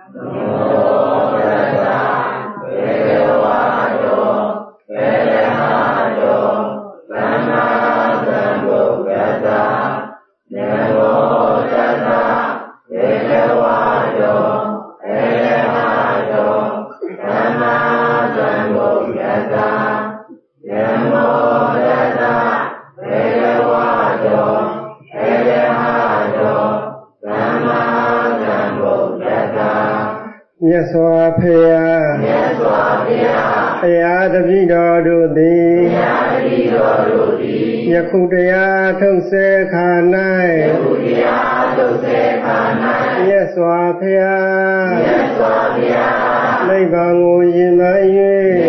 မြတ်စွာဘုရားဘုရားတပည့်တော်တို့သည်ယခုတရားထုတ်ဆဲခါ၌မြတ်စွာဘုရားနိဗ္ဗာန်ကိုရည်မှန်း၍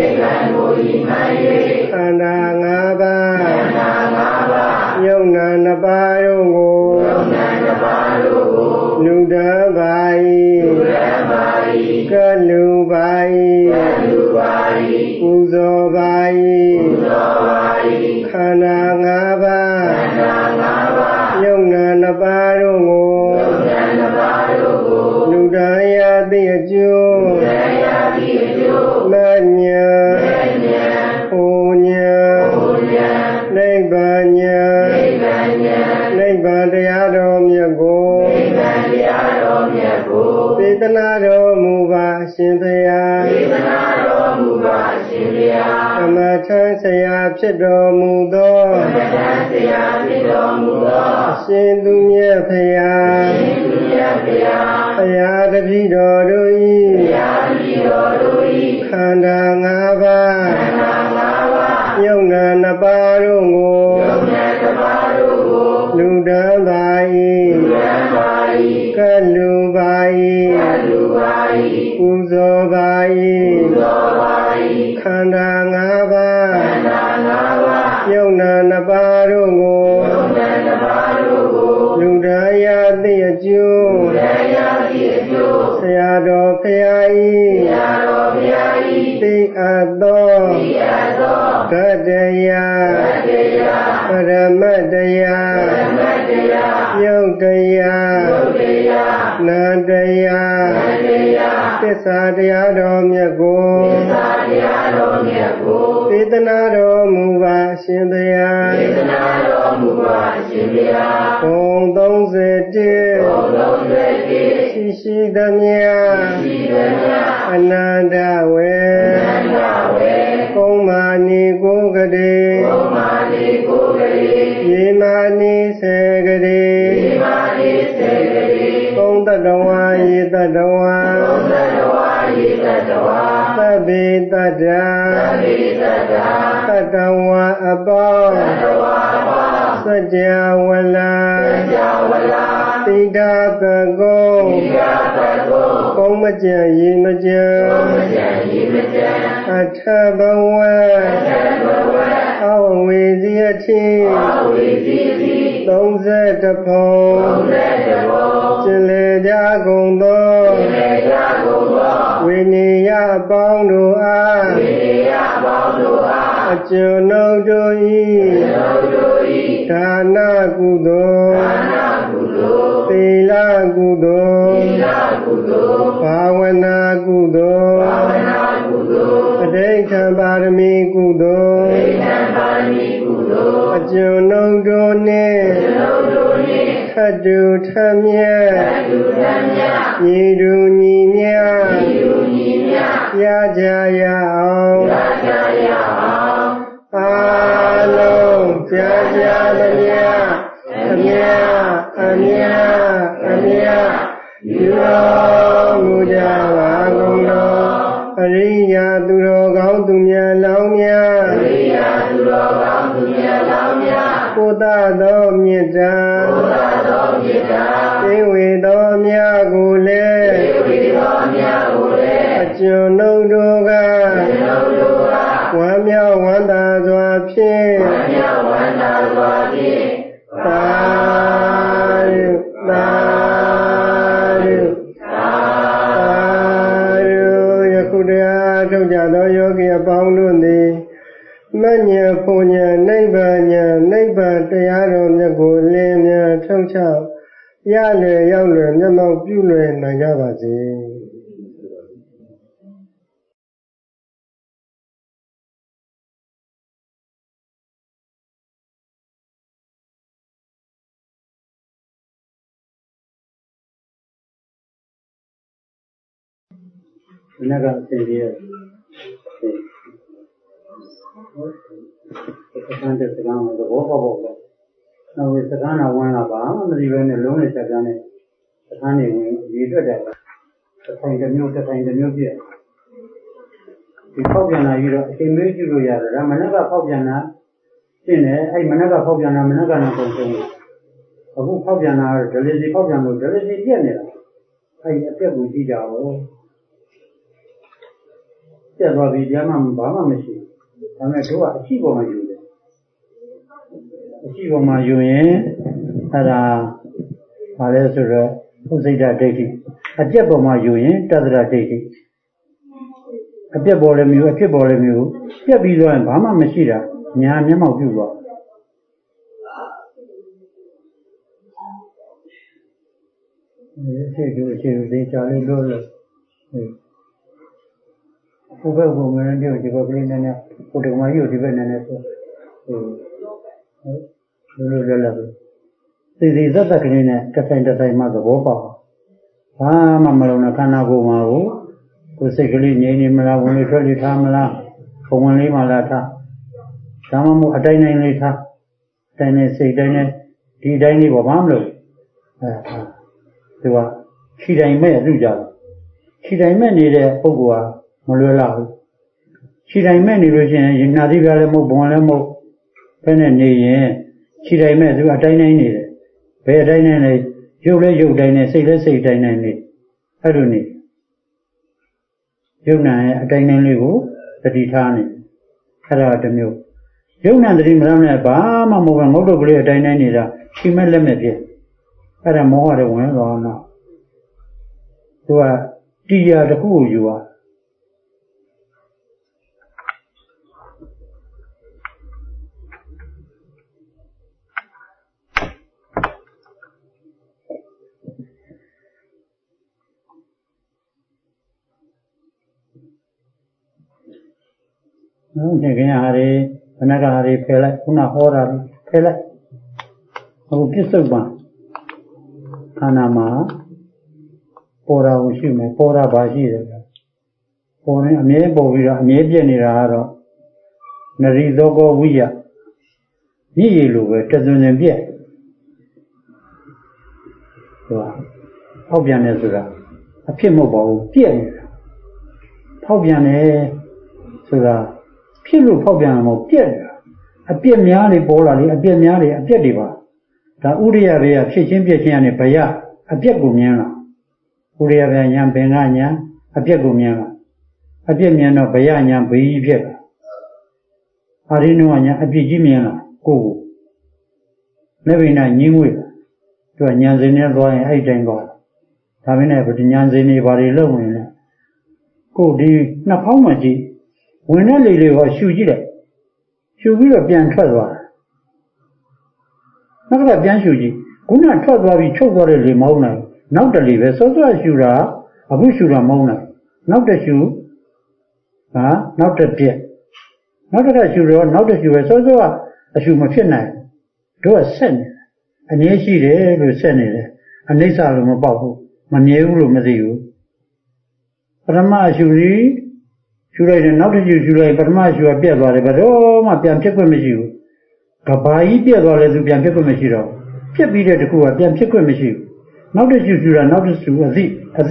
ခန္ဓာ၅ပါးယုံနာ၂ပါးတို့ကိုလူတန်းပါ၏ကလူပါ၏ပူဇော်ပါ၏ခန္ဓာ၅ပါးယုံနာ၂ပါးတို့ကိုလူတန်းရသည့်အကျိုးမဉ္ဇဉ်ဟူဉ္ဇဉ်နိဗ္ဗာန်ဉာဏ်နိဗ္ဗာန်တရားတော်မြတ်ကိုသေသနာတော်မူပါရှင်ဘုရားဓမ္မထမ်းဆရာဖြစ်တော်မူသောအရှင်သူမြတ်ဘုရားဘုရားတပည့်တော်တို့၏ခန္ဓာ၅ပါးယုံနာ၂ပါးတို့ကိုလူတန်းပါ၏ကလူပါ၏ပူဇော်ပါ၏ခန္ဓာ၅ပါးယုံနာ၂ပါးတို့ကိုလူတန်းရသည့်အကျိုးဆရာတော်ဘုရား၏သိအပ်သောဓမ္မတရားပရမတ္တရားယုတ်တရားနန္တရားသစ္စာတရားတော်မြတ်ကိုသေသနာတော်မူပါရှင်ဘုရားဘုံ31ရှိသမျှအနန္တဝေကုံမာနီကိုကတိယေမာနီစေကတိကုံတတဝါယေတတဝါသဗ္ဗေတတ္တာတတဝါအပေါင်းစัจ java လာတိဋ္ဌပကုံကုံမကြံရေမကြံအထဘဝအဝေစီအထိ30ဖုံကျင်လေကြကုန်သောဝိနည်းယပေါင်းတို့အားအကျွန်ုပ်တို့၏ဒါနကုသိုလ်သီလကုသိုလ်ဘာဝနာကုသိုလ်အဋိဋ္ဌံပါရမီကုသိုလ်အကျွန်ုပ်တို့နှင့်ထတူထမြတ်ညီတူညီမြတ်ရကြရအောင်အားလုံးကြာကြာသမျှအမြတ်ယူတော်မူကြပါကုန်သောအရိယာသူတော်ကောင်းသူမြတ်လောင်းများကိုသသောမေတ္တာသိဝေသောမြတ်ကိုလည်းအကျွန်ုပ်တို့ကဝမ်းမြောက်ဝမ်းသာစွာဖြင့်သာဓုယခုတရားထုတ်ကြသောယောဂီအပေါင်းတို့သည်မဉ္ဇဉ်ပူဉ္ဇဉ်နိဗ္ဗာန်ဉာဏ်နိဗ္ဗာန်တရားတော်မြတ်ကိုလင်းမြန်ထုတ်ချရလေရောက်လေမျက်မှောက်ပြုလွယ်နိုင်ကြပါစေ那个这些，看这刚那个我，那为这刚那完了吧？我们这边的农业这边的，看的一直在，看一个牛逼，你跑遍了一个，现没记住呀？咱们那个跑遍了，现在哎，们那个跑遍了，们那个那东西，我跑遍了，这里是跑遍了，这里是变的了，哎呀，别不计较哦。这多比咱们爸妈没去，咱们主要西方嘛有的，西方嘛有人，他啥，他来说是不是在这里，这方嘛有人，这是在这里，别包了没有，别比说爸妈没去的，你还没毛病吧？这家里老了，不会我们这个不能那，我这个嘛有这个那说，了，这可能呢，这才嘛个不好，妈妈了那看那个嘛哦，我这个里年么啦，我们说里他们啦，我们里嘛啦他，咱们么带那里他，带那谁带那，地带那个妈妈了，对吧？期待没入家，期待没你的不过啊，我来了。期待没你了先，人家这边来没帮来没，反正你人期待没是吧？带那你的，别带那的，有来带那，谁来谁带那的，还有你，有那带那里个，这地产的，还有这没有，有那这里么来把嘛没问我都不来带那你的，起码来没别，还有没话的问了那。对吧？第二的护有啊，这个伢的，那个伢的拍来，不拿好的拍来，我必须办，看那嘛。ပေါ်တာကိုရှိမယ်ပေါ်တာပါရှိတယ်ပေါ်ရင်အမြဲပေါ်ပြီးတော့အမြဲပြည့်နေတာကတော့နရိသောကောဝိယညည်ရည်လိုပဲတသွင်သွင်ပြည့်ဟုတ်ဖောက်ပြန်တယ်ဆိုတာအဖြစ်မဟုတ်ပါဘူးပြည့်နေတာဖောက်ပြန်တယ်ဆိုတာဖြစ်လို့ဖောက်ပြန်မှာပြည့်နေတာအပြည့်များတွေပေါ်လာလေအပြည့်များတွေအပြည့်တွေပါဒါဥရိယဘေကဖြစ်ချင်းပြည့်ချင်းကနေဘယအပြည့်ကိုမြင်လာဥရိယဗျာညာပင်ကညာအပြက်ကိုမြင်လာအပြက်မြင်တော့ဗျာညာဘေးကြီးဖြစ်လာအာရိနုညာအပြစ်ကြီးမြင်လာကိုယ်လက်ဝိနာညင်းဝေးသူကညာစင်းနဲ့သွားရင်အဲ့တိုင်းသွားဒါမင်းနဲ့ဗတိညာစင်းတွေဘာတွေလုပ်နေလဲကိုဒီနှစ်ဖောင်းမှကြည့်ဝင်တဲ့လေလေးကိုရှူကြည့်လိုက်ရှူပြီးတော့ပြန်ထွက်သွားတယ်နောက်ကပြန်ရှူကြည့်ခုနထွက်သွားပြီးချုပ်သွားတဲ့လေမဟုတ်နိုင်နောက်တလေပဲစောစောရှူတာအခုရှူတာမဟုတ်နိုင်နောက်တရှူနောက်တပြက်နောက်တစ်ခါရှူတော့နောက်တရှူပဲစောစောအရှူမဖြစ်နိုင်တို့ကဆက်နေအနည်းရှိတယ်လို့ဆက်နေတယ်အနိစ္စလို့မပေါက်ဘူးမမြဲဘူးလို့မသိဘူးပထမအရှူကြီးရှူလိုက်တယ်နောက်တရှူရှူလိုက်ပထမအရှူကပြက်သွားတယ်ဘယ်တော့မှပြန်ဖြစ်ခွင့်မရှိဘူးကဘာကြီးပြက်သွားလဲသူပြန်ဖြစ်ခွင့်မရှိတော့ပြက်ပြီးတဲ့တကူကပြန်ဖြစ်ခွင့်မရှိဘူးနောက်တစ်ရှူရှူတာနောက်တစ်ရှူအစ်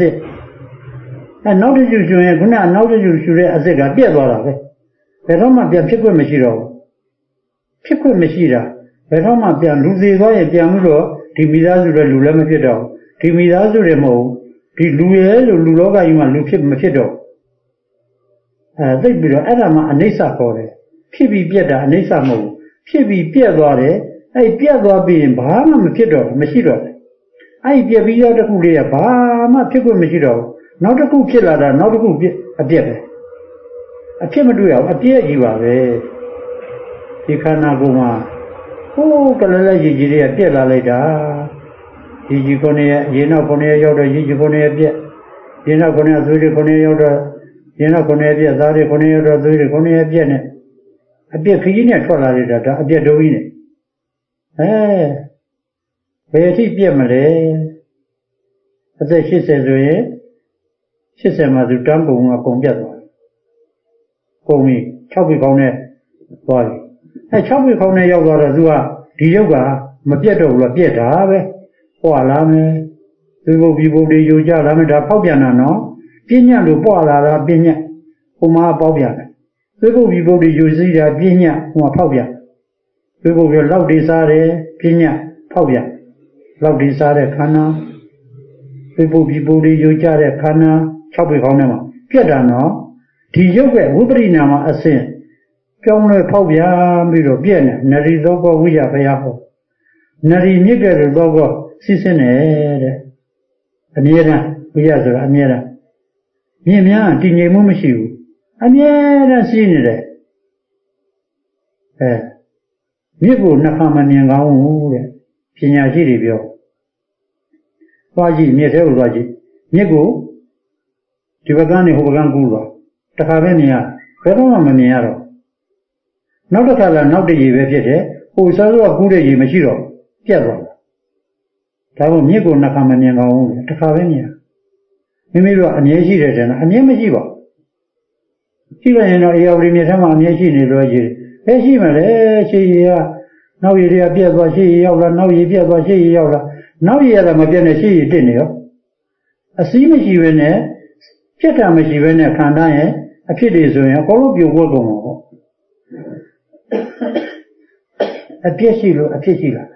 နောက်တစ်ရှူရှူရင်ခုနနောက်တစ်ရှူရှူတဲ့အစ်ကပြက်သွားတာပဲဘယ်တော့မှပြန်ဖြစ်ခွင့်မရှိတော့ဘူးဖြစ်ခွင့်မရှိတာဘယ်တော့မှပြန်လူသေးသွားရင်ပြန်မှုတော့ဒီမိသားစုတွေလူလည်းမဖြစ်တော့ဒီမိသားစုတွေမဟုတ်ဒီလူရဲ့လို့လူလောကကြီးမှာလူဖြစ်မဖြစ်တော့သိပြီးတော့အဲ့ဒါမှအနိစ္စခေါ်တယ်ဖြစ်ပြီးပြက်တာအနိစ္စမဟုတ်ဖြစ်ပြီးပြက်သွားတယ်အဲ့ပြက်သွားပြီးရင်ဘာမှမဖြစ်တော့မရှိတော့အဲ့ပြက်ပြီးတော့တခုလေးကဘာမှဖြစ်ခွင့်မရှိတော့ဘူးနောက်တစ်ခုဖြစ်လာတာနောက်တစ်ခုအပြက်ပဲအဖြစ်မတွေ့အောင်အပြက်ကြီးပါပဲဒီခန္ဓာကိုယ်မှာဟိုးကလေးလေးကြီးကြီးတွေကပြက်လာလိုက်တာဒီကြီးကိုနေရေနောက်ကိုနေရောက်တော့ရေကြီးကိုနေပြက်ရေနောက်ကိုနေသွေးတွေကိုနေရောက်တော့ရေနောက်ကိုနေပြက်သားတွေကိုနေရောက်တော့သွေးတွေကိုနေပြက်နဲ့အပြက်ခကြီးနဲ့ထွက်လာလိုက်တာဒါအပြက်တုံးကြီးနဲ့ဘယ်အထိပြက်မလဲအသက်80ဆိုရင် 80မှာသူတန်းပုံကကုန်ပြတ်သွားတယ်ကုန်ပြီ6ပြီခေါင်းနဲ့သွားပြီ6ပြီခေါင်းနဲ့ရောက်သွားတော့သူကဒီရုပ်ကမပြတ်တော့ဘူးလားပြတ်တာပဲပွာလာမယ်သူဘုတ်ဒီဘုတ်တွေယူကြလာမယ်ဒါဖောက်ပြန်တာနော်ပညာလို့ပွာလာတာပညာဟိုမှာပေါက်ပြန်တယ်သူဘုတ်ဒီဘုတ်တွေယူစီးတာပညာဟိုမှာဖောက်ပြန်သူဘုတ်ရလောက်တွေစားတယ်ပညာဖောက်ပြန်လောက်ဒီစားတဲ့ခန္ဓာပြပုတ်ဒီပုတ်ဒီယူကြတဲ့ခန္ဓာ6ပေခေါင်းထဲမှာပြတ်တာနော်ဒီရုပ်ရဲ့ဝိပရိနာမအစဉ်ပြောင်းလဲဖောက်ပြန်ပြီးတော့ပြည့်နေနရီသောကောဝိယဘုရားဟောနရီမြစ်ကဲ့သို့သောကောစီးစင်းတယ်တဲ့အမြဲတမ်းဝိယဆိုတာအမြဲတမ်းမြင်များတည်ငြိမ်မှုမရှိဘူးအမြဲတမ်းစီးနေတယ်မြစ်ကိုနှခါမမြင်ကောင်းဘူးတဲ့ပညာရှိတွေပြောသွားကြည့်မြစ်ထဲကိုသွားကြည့်မြစ်ကိုဒီဘက်ကနေဟိုဘက်ကကူးသွားတခါပဲမြင်ရဘယ်တော့မှမမြင်ရတော့နောက်တစ်ခါလာနောက်တည်းရေပဲဖြစ်တယ်ဟိုစားတော့ကူးတဲ့ရေမရှိတော့ပြတ်သွားတာဒါမို့မြစ်ကိုနှခါမမြင်ကောင်းဘူးတခါပဲမြင်မိမိတို့အမြဲရှိတယ်တဲ့နော်အမြဲမရှိပါဘူးကြည့်လိုက်ရင်တော့အေယာဝတီမြစ်ထဲမှာအမြဲရှိနေလို့ရေဘယ်ရှိမလဲရှိရေကနောက်ရည်တွေကပြက်သွားရှိရရောက်လာနောက်ရည်ပြက်သွားရှိရရောက်လာနောက်ရည်ရတာမပြက်နဲ့ရှိရတက်နေရောအစည်းမရှိဘဲနဲ့ပြက်တာမရှိဘဲနဲ့ခန္ဓာရဲ့အဖြစ်တွေဆိုရင်အကုန်လုံးပြိုကွက်ကုန်မှာပေါ့အပြက်ရှိလို့အဖြစ်ရှိလာ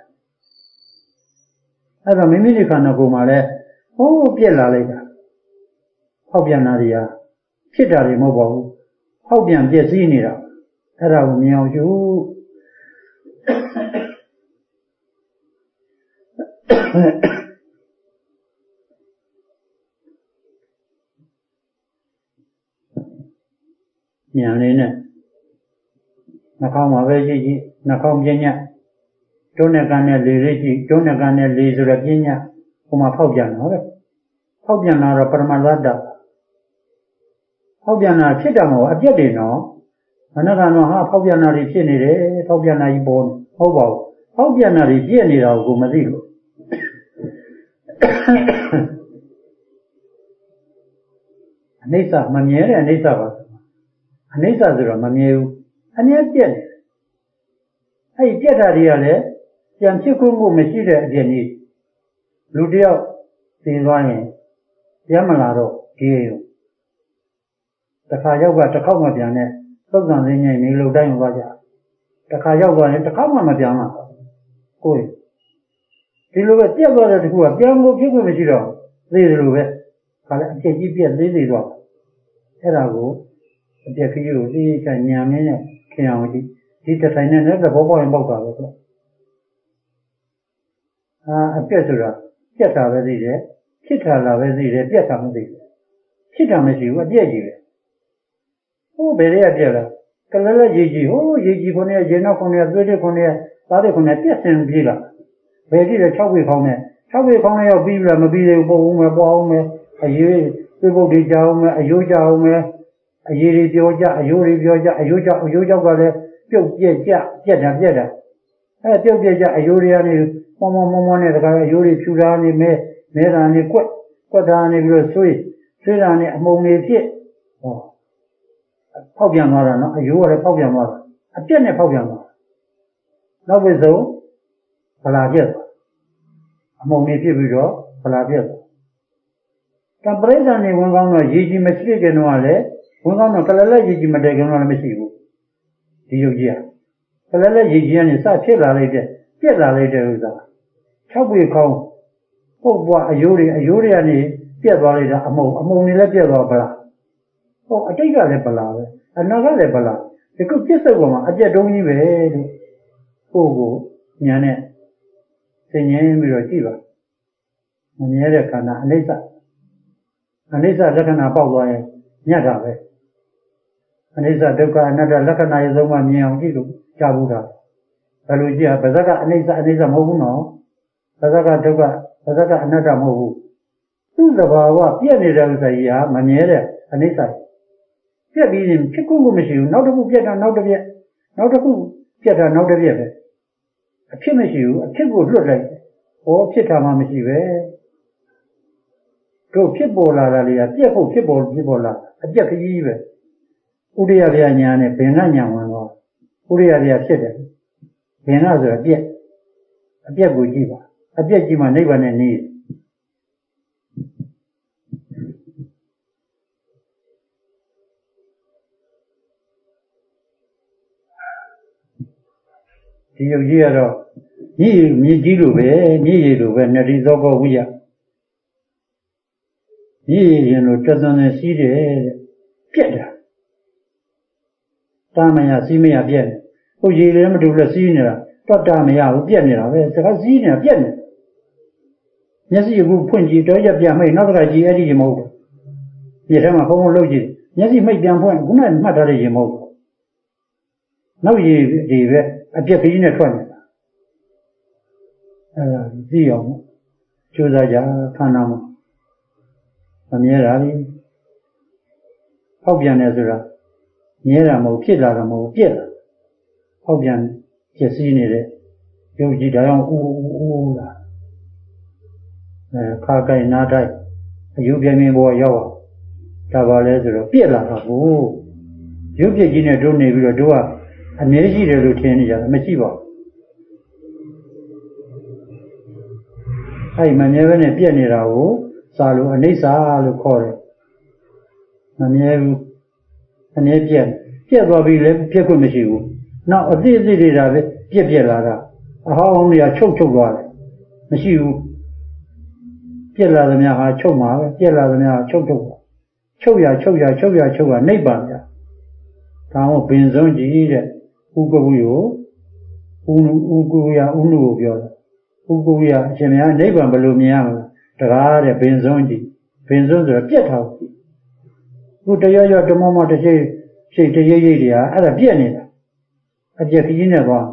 အဲ့တော့မိမိဒီခန္ဓာကိုယ်မှာလဲဟိုးပြက်လာလိုက်တာဟောက်ပြန်တာတွေဟာဖြစ်တာတွေမဟုတ်ပါဘူးဟောက်ပြန်ပြက်စီးနေတာအဲ့ဒါကိုမြင်အောင်ယူဉာဏ်လေးနဲ့နှာခေါင်းမှာပဲကြည့်ကြည့်နှာခေါင်းပညာတွန်းနဲ့ကန်နဲ့လေလေးကြည့်တွန်းနဲ့ကန်နဲ့လေဆိုတော့ပညာဟိုမှာဖောက်ပြန်တော့ပဲဖောက်ပြန်လာတော့ပရမသတ္တဖောက်ပြန်တာဖြစ်တာမဟုတ်အပြတ်တွေနော်ခဏကတော့ဟာဖောက်ပြန်တာတွေဖြစ်နေတယ်ဖောက်ပြန်တာကြီးပေါ်ဟုတ်ပါဘူးဖောက်ပြန်တာတွေပြည့်နေတာကိုမသိလို့အနိစ္စမမြဲတဲ့အနိစ္စပါအနိစ္စဆိုတော့မမြဲဘူးအမြဲပြည့်နေတယ်အဲ့ဒီပြည့်တာတွေကလည်းပြန်ဖြစ်ခွင့်ကိုမရှိတဲ့အပြင်ကြီးလူတယောက်သိသွားရင်ပြန်မလာတော့ဒီရုံတခါရောက်ကတစ်ခေါက်မှပြန်တဲ့သုတ်တန်သိငိမ့်နေလို့တိုင်းသွားကြတခါရောက်သွားရင်တစ်ခေါက်မှမပြန်လာကိုယ်ဒီလိုပဲပြတ်သွားတဲ့တခုကပြန်ကိုဖြစ်ခွင့်မရှိတော့သေးတယ်လို့ပဲခါလည်းအဖြစ်ကြီးပြတ်သေးသေးတော့အဲ့ဒါကိုအပြက်ကြီးကိုသိချင်ညာမင်းနဲ့ခင်အောင်ကြည့်ဒီတစ်ထိုင်နဲ့လည်းသဘောပေါက်ရင်ပေါက်တာပဲဆိုအပြက်ဆိုတာပြတ်တာပဲသိတယ်ဖြစ်တာလာပဲသိတယ်ပြတ်တာမသိဘူးဖြစ်တာမရှိဘူးအပြက်ကြီးပဲဟိုဘယ်ရဲပြက်လားကလလရေကြီးဟိုရေကြီးခုနဲ့ရေနောက်ခုနဲ့သွေးတွေခုနဲ့သားတွေခုနဲ့ပြက်စင်ပြေးလာဘယ်ကြည့်လဲ6ပေခေါင်းနဲ့6ပေခေါင်းနဲ့ရောက်ပြီးပြီလားမပြီးသေးဘူးပို့ဦးမယ်ပွားဦးမယ်အရေးသွေးပုတ်တွေကြောင်းမယ်အယိုးကြောင်းမယ်အရေးတွေပြောကြအယိုးတွေပြောကြအယိုးကြောက်ကလည်းပြုတ်ပြက်ကြပြက်တာပြုတ်ပြက်ကြအယိုးတွေကနေမောနဲ့တခါအယိုးတွေဖြူတာနေမဲတာနေကွက်တာနေပြီးတော့ဆွေးတာနေအမုံတွေဖြစ်ဟောဖောက်ပြန်သွားတာနော်အယိုးကလည်းဖောက်ပြန်သွားတာအပြက်နဲ့ဖောက်ပြန်သွားနောက်ပြီးဆုံးဗလာပြက်သွားအမုံတွေဖြစ်ပြီးတော့ဗလာပြက်သွားတပရိသတ်နေဝင်ကောင်းတော့ရေကြီးမရှိကြတော့လည်းဝင်ကောင်းတော့ကလလက်ရေကြီးမတည်ကြတော့လည်းမရှိဘူးဒီယုတ်ကြီးကလလက်ရေကြီးကနေစဖြစ်လာလိုက်တဲ့ပြက်လာလိုက်တဲ့ဥစ္စာ6ပေခေါင်းပုတ်ပွားအယိုးတွေကနေပြက်သွားလိုက်တာအမုံတွေလည်းပြက်သွားဗလားဟောအတိတ်ကလည်းဗလားပဲအနာကလည်းဗလားဒီခုပြစ်စုံပေါ်မှာအပြက်တုံးကြီးပဲလို့ကိုညာနဲ့သင်ញင်းပြီးတော့ကြည့်ပါမမြဲတဲ့ခန္ဓာအနိစ္စလက္ခဏာပေါက်သွားရင်ညတ်တာပဲအနိစ္စဒုက္ခအနတ္တလက္ခဏာရဲ့သုံးပါမြင်အောင်ကြည့်လို့ကြားဘူးတာဘယ်လိုကြည့်ရပါဇက်ကအနိစ္စမဟုတ်ဘူးနော်ဘာဇက်ကဒုက္ခဘာဇက်ကအနတ္တမဟုတ်ဘူးသူ့သဘာဝပြည့်နေတဲ့ဥစ္စာကြီးဟာမမြဲတဲ့အနိစ္စပြည့်ပြီးရင်ဖြစ်ကုန်မရှိဘူးနောက်တစ်ခုပြည့်တာနောက်တစ်ပြည့်နောက်တစ်ခုပြည့်တာနောက်တစ်ပြည့်ပဲအဖြစ်မရှိဘူးအဖြစ်ကိုလွတ်လိုက်ဟောဖြစ်တာမှမရှိပဲတို့ဖြစ်ပေါ်လာတာတွေကပြက်ဖို့ဖြစ်ပေါ်လာအပြက်ကြီးပဲဥရိယဗျာညာနဲ့ဘင်္ဂညာဝင်တော့ဥရိယဗျာဖြစ်တယ်ဘင်္ဂဆိုအပြက်ကိုကြည့်ပါအပြက်ကြီးမှနိဗ္ဗာန်နဲ့နေဒီယုတ်ကြီးကတော့မြည်ကြီးလိုပဲမြည်ရည်လိုပဲနတိသောကောဝိယမြည်ရင်လို့တွတ်သွန်းနေစီးတယ်ပြက်တာတာမရစီးမရပြက်တယ်ဟိုရည်လည်းမတူလည်းစီးနေတာတွတ်တာမရဘူးပြက်နေတာပဲစကားစီးနေတာပြက်နေမျက်စိအခုဖွင့်ကြည့်တော့ရပြမိတ်နောက်တစ်ခါကြည့်အဲ့ဒီရေမဟုတ်ဘူးဒီထဲမှာဘုံဘုံလှုပ်ကြည့်မျက်စိမိတ်ပြန်ဖွင့်ခုနကမှတ်ထားတဲ့ရေမဟုတ်ဘူးနောက်ရည်ဒီပဲအပြက်ကြီးနဲ့ထွက်နေတာအဲ့ဒါသိအောင်ကြိုးစားကြခန္ဓာမှာမမြဲတာလေဖောက်ပြန်တယ်ဆိုတာမြဲတာမဟုတ်ဖြစ်လာတာမဟုတ်ပြက်လာဖောက်ပြန်ဖြစ်စည်းနေတဲ့ယုံကြည်တရားဦးလာခါကိုင်နားတိုက်အယူပြင်းပြင်းပေါ်ရောက်တာပါလဲဆိုတော့ပြက်လာတာကိုရုပ်ပြက်ကြီးနဲ့တို့နေပြီးတော့တို့ကအမြဲရှိတယ်လို့ထင်နေကြတယ်မရှိပါဘူးအဲ့မမြဲဘဲနဲ့ပြက်နေတာကိုစာလို့အနိစ္စလို့ခေါ်တယ်မမြဲဘူးအမြဲပြက်သွားပြီလည်းပြက်ခွင့်မရှိဘူးနောက်အသေးတွေကပဲပြက်လာတာအဟောင်းတွေကချုပ်သွားတယ်မရှိဘူးပြက်လာသမျှဟာချုပ်မှာပဲပြက်လာသမျှချုပ်ချုပ်ရနိဗ္ဗာန်ဗျာဒါမှပင်စုံကြီးတဲ့ဥက္ကဝိကိုဥက္ကဝိယဥနုကိုပြောတယ်ဥက္ကဝိယအရှင်များနိဗ္ဗာန်ဘယ်လိုမြင်ရမလဲတကားတဲ့ပင်စုံကြီးပင်စုံဆိုတော့ပြက်ထားဘူးခုတရားဓမ္မမတစ်စိတ်တရိပ်တွေကအဲ့ဒါပြက်နေတာအပြက်ကြီးနဲ့သွား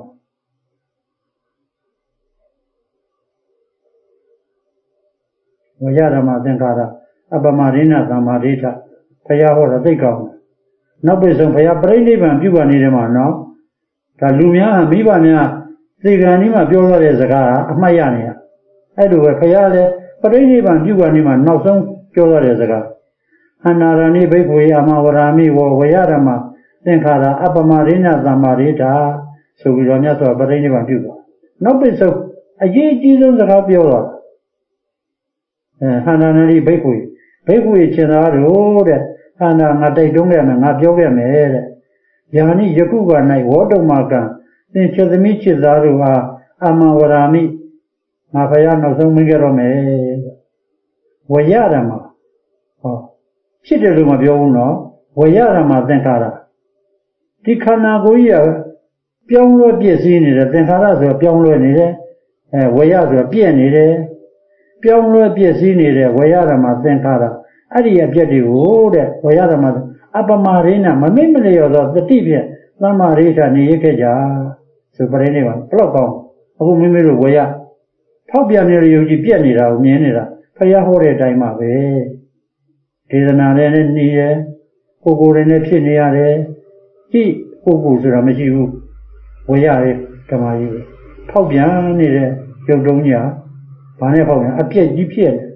ဝိရဓမ္မသင်္ခါရအပမရိဏသမ္မာဒိဋ္ဌဘုရားဟောတာသိကောင်းတယ်နောက်ပိဆုံးဘုရားပြိဋိဘံပြုပါနေတယ်မှာနော်ဒါလူများမိဘများသေကံဒီမှာပြောရတဲ့စကားအမှတ်ရနေရအဲ့လိုပဲဘုရားလည်းပြိဋိဘံပြုပါနေမှာနောက်ဆုံးပြောရတဲ့စကားအနာရဏိဘိက္ခွေအမဝရာမိဝဝိရဓမ္မသင်္ခါရအပမရိဏသမ္မာဒိဋ္ဌဆိုပြီးတော့မြတ်စွာဘုရားပြိဋိဘံပြုသွားနောက်ပိဆုံးအရေးအကြီးဆုံးစကားပြောသွားဟန္တာနရိဘိက္ခွေရှင်သာတို့တဲ့ဟန္တာငါတိုက်တွန်းခဲ့မယ်ငါပြောခဲ့မယ်တဲ့ယာနိယခုက၌ဝေါတုမကံသင်ချစ်သမီးချစ်သားတို့အားအမဝရာမိငါဘုရားနောက်ဆုံးမင်းကြတော့မယ်ဝရဓမ္မဟောဖြစ်တယ်လို့မပြောဘူးနော်ဝရဓမ္မသင်္ခါရဒီခန္ဓာကိုယ်ကြီးကပြောင်းလဲပြည့်စည်နေတယ်သင်္ခါရဆိုပြောင်းလဲနေတယ်ဝရဆိုပြည့်နေတယ်ပြောင်းလဲပြည့်စည်နေတဲ့ဝရဓမ္မသင်္ခါရအဲ့ဒီအပြည့်တွေကိုတဲ့ဝရဓမ္မအပမရိဏမမိတ်မလျော်သောတတိဖြင့်သမ္မာရိဋ္ဌနေရခဲ့ကြဆိုပြနေပါဘလောက်ကောင်းအခုမိမိတို့ဝရထောက်ပြန်နေတဲ့ယုံကြည်ပြက်နေတာကိုမြင်နေတာဖယားဟောတဲ့အတိုင်းပါပဲဒေသနာနဲ့နေရကိုယ်တွေနဲ့ဖြစ်နေရတယ်ကြည့်ကိုယ်ဆိုတာမရှိဘူးဝရရဲ့ဓမ္မကြီးပဲထောက်ပြန်နေတဲ့ယုံတုံးညာဘာနဲ့ပေါ့လဲအပြည့်ကြီးဖြစ်နေ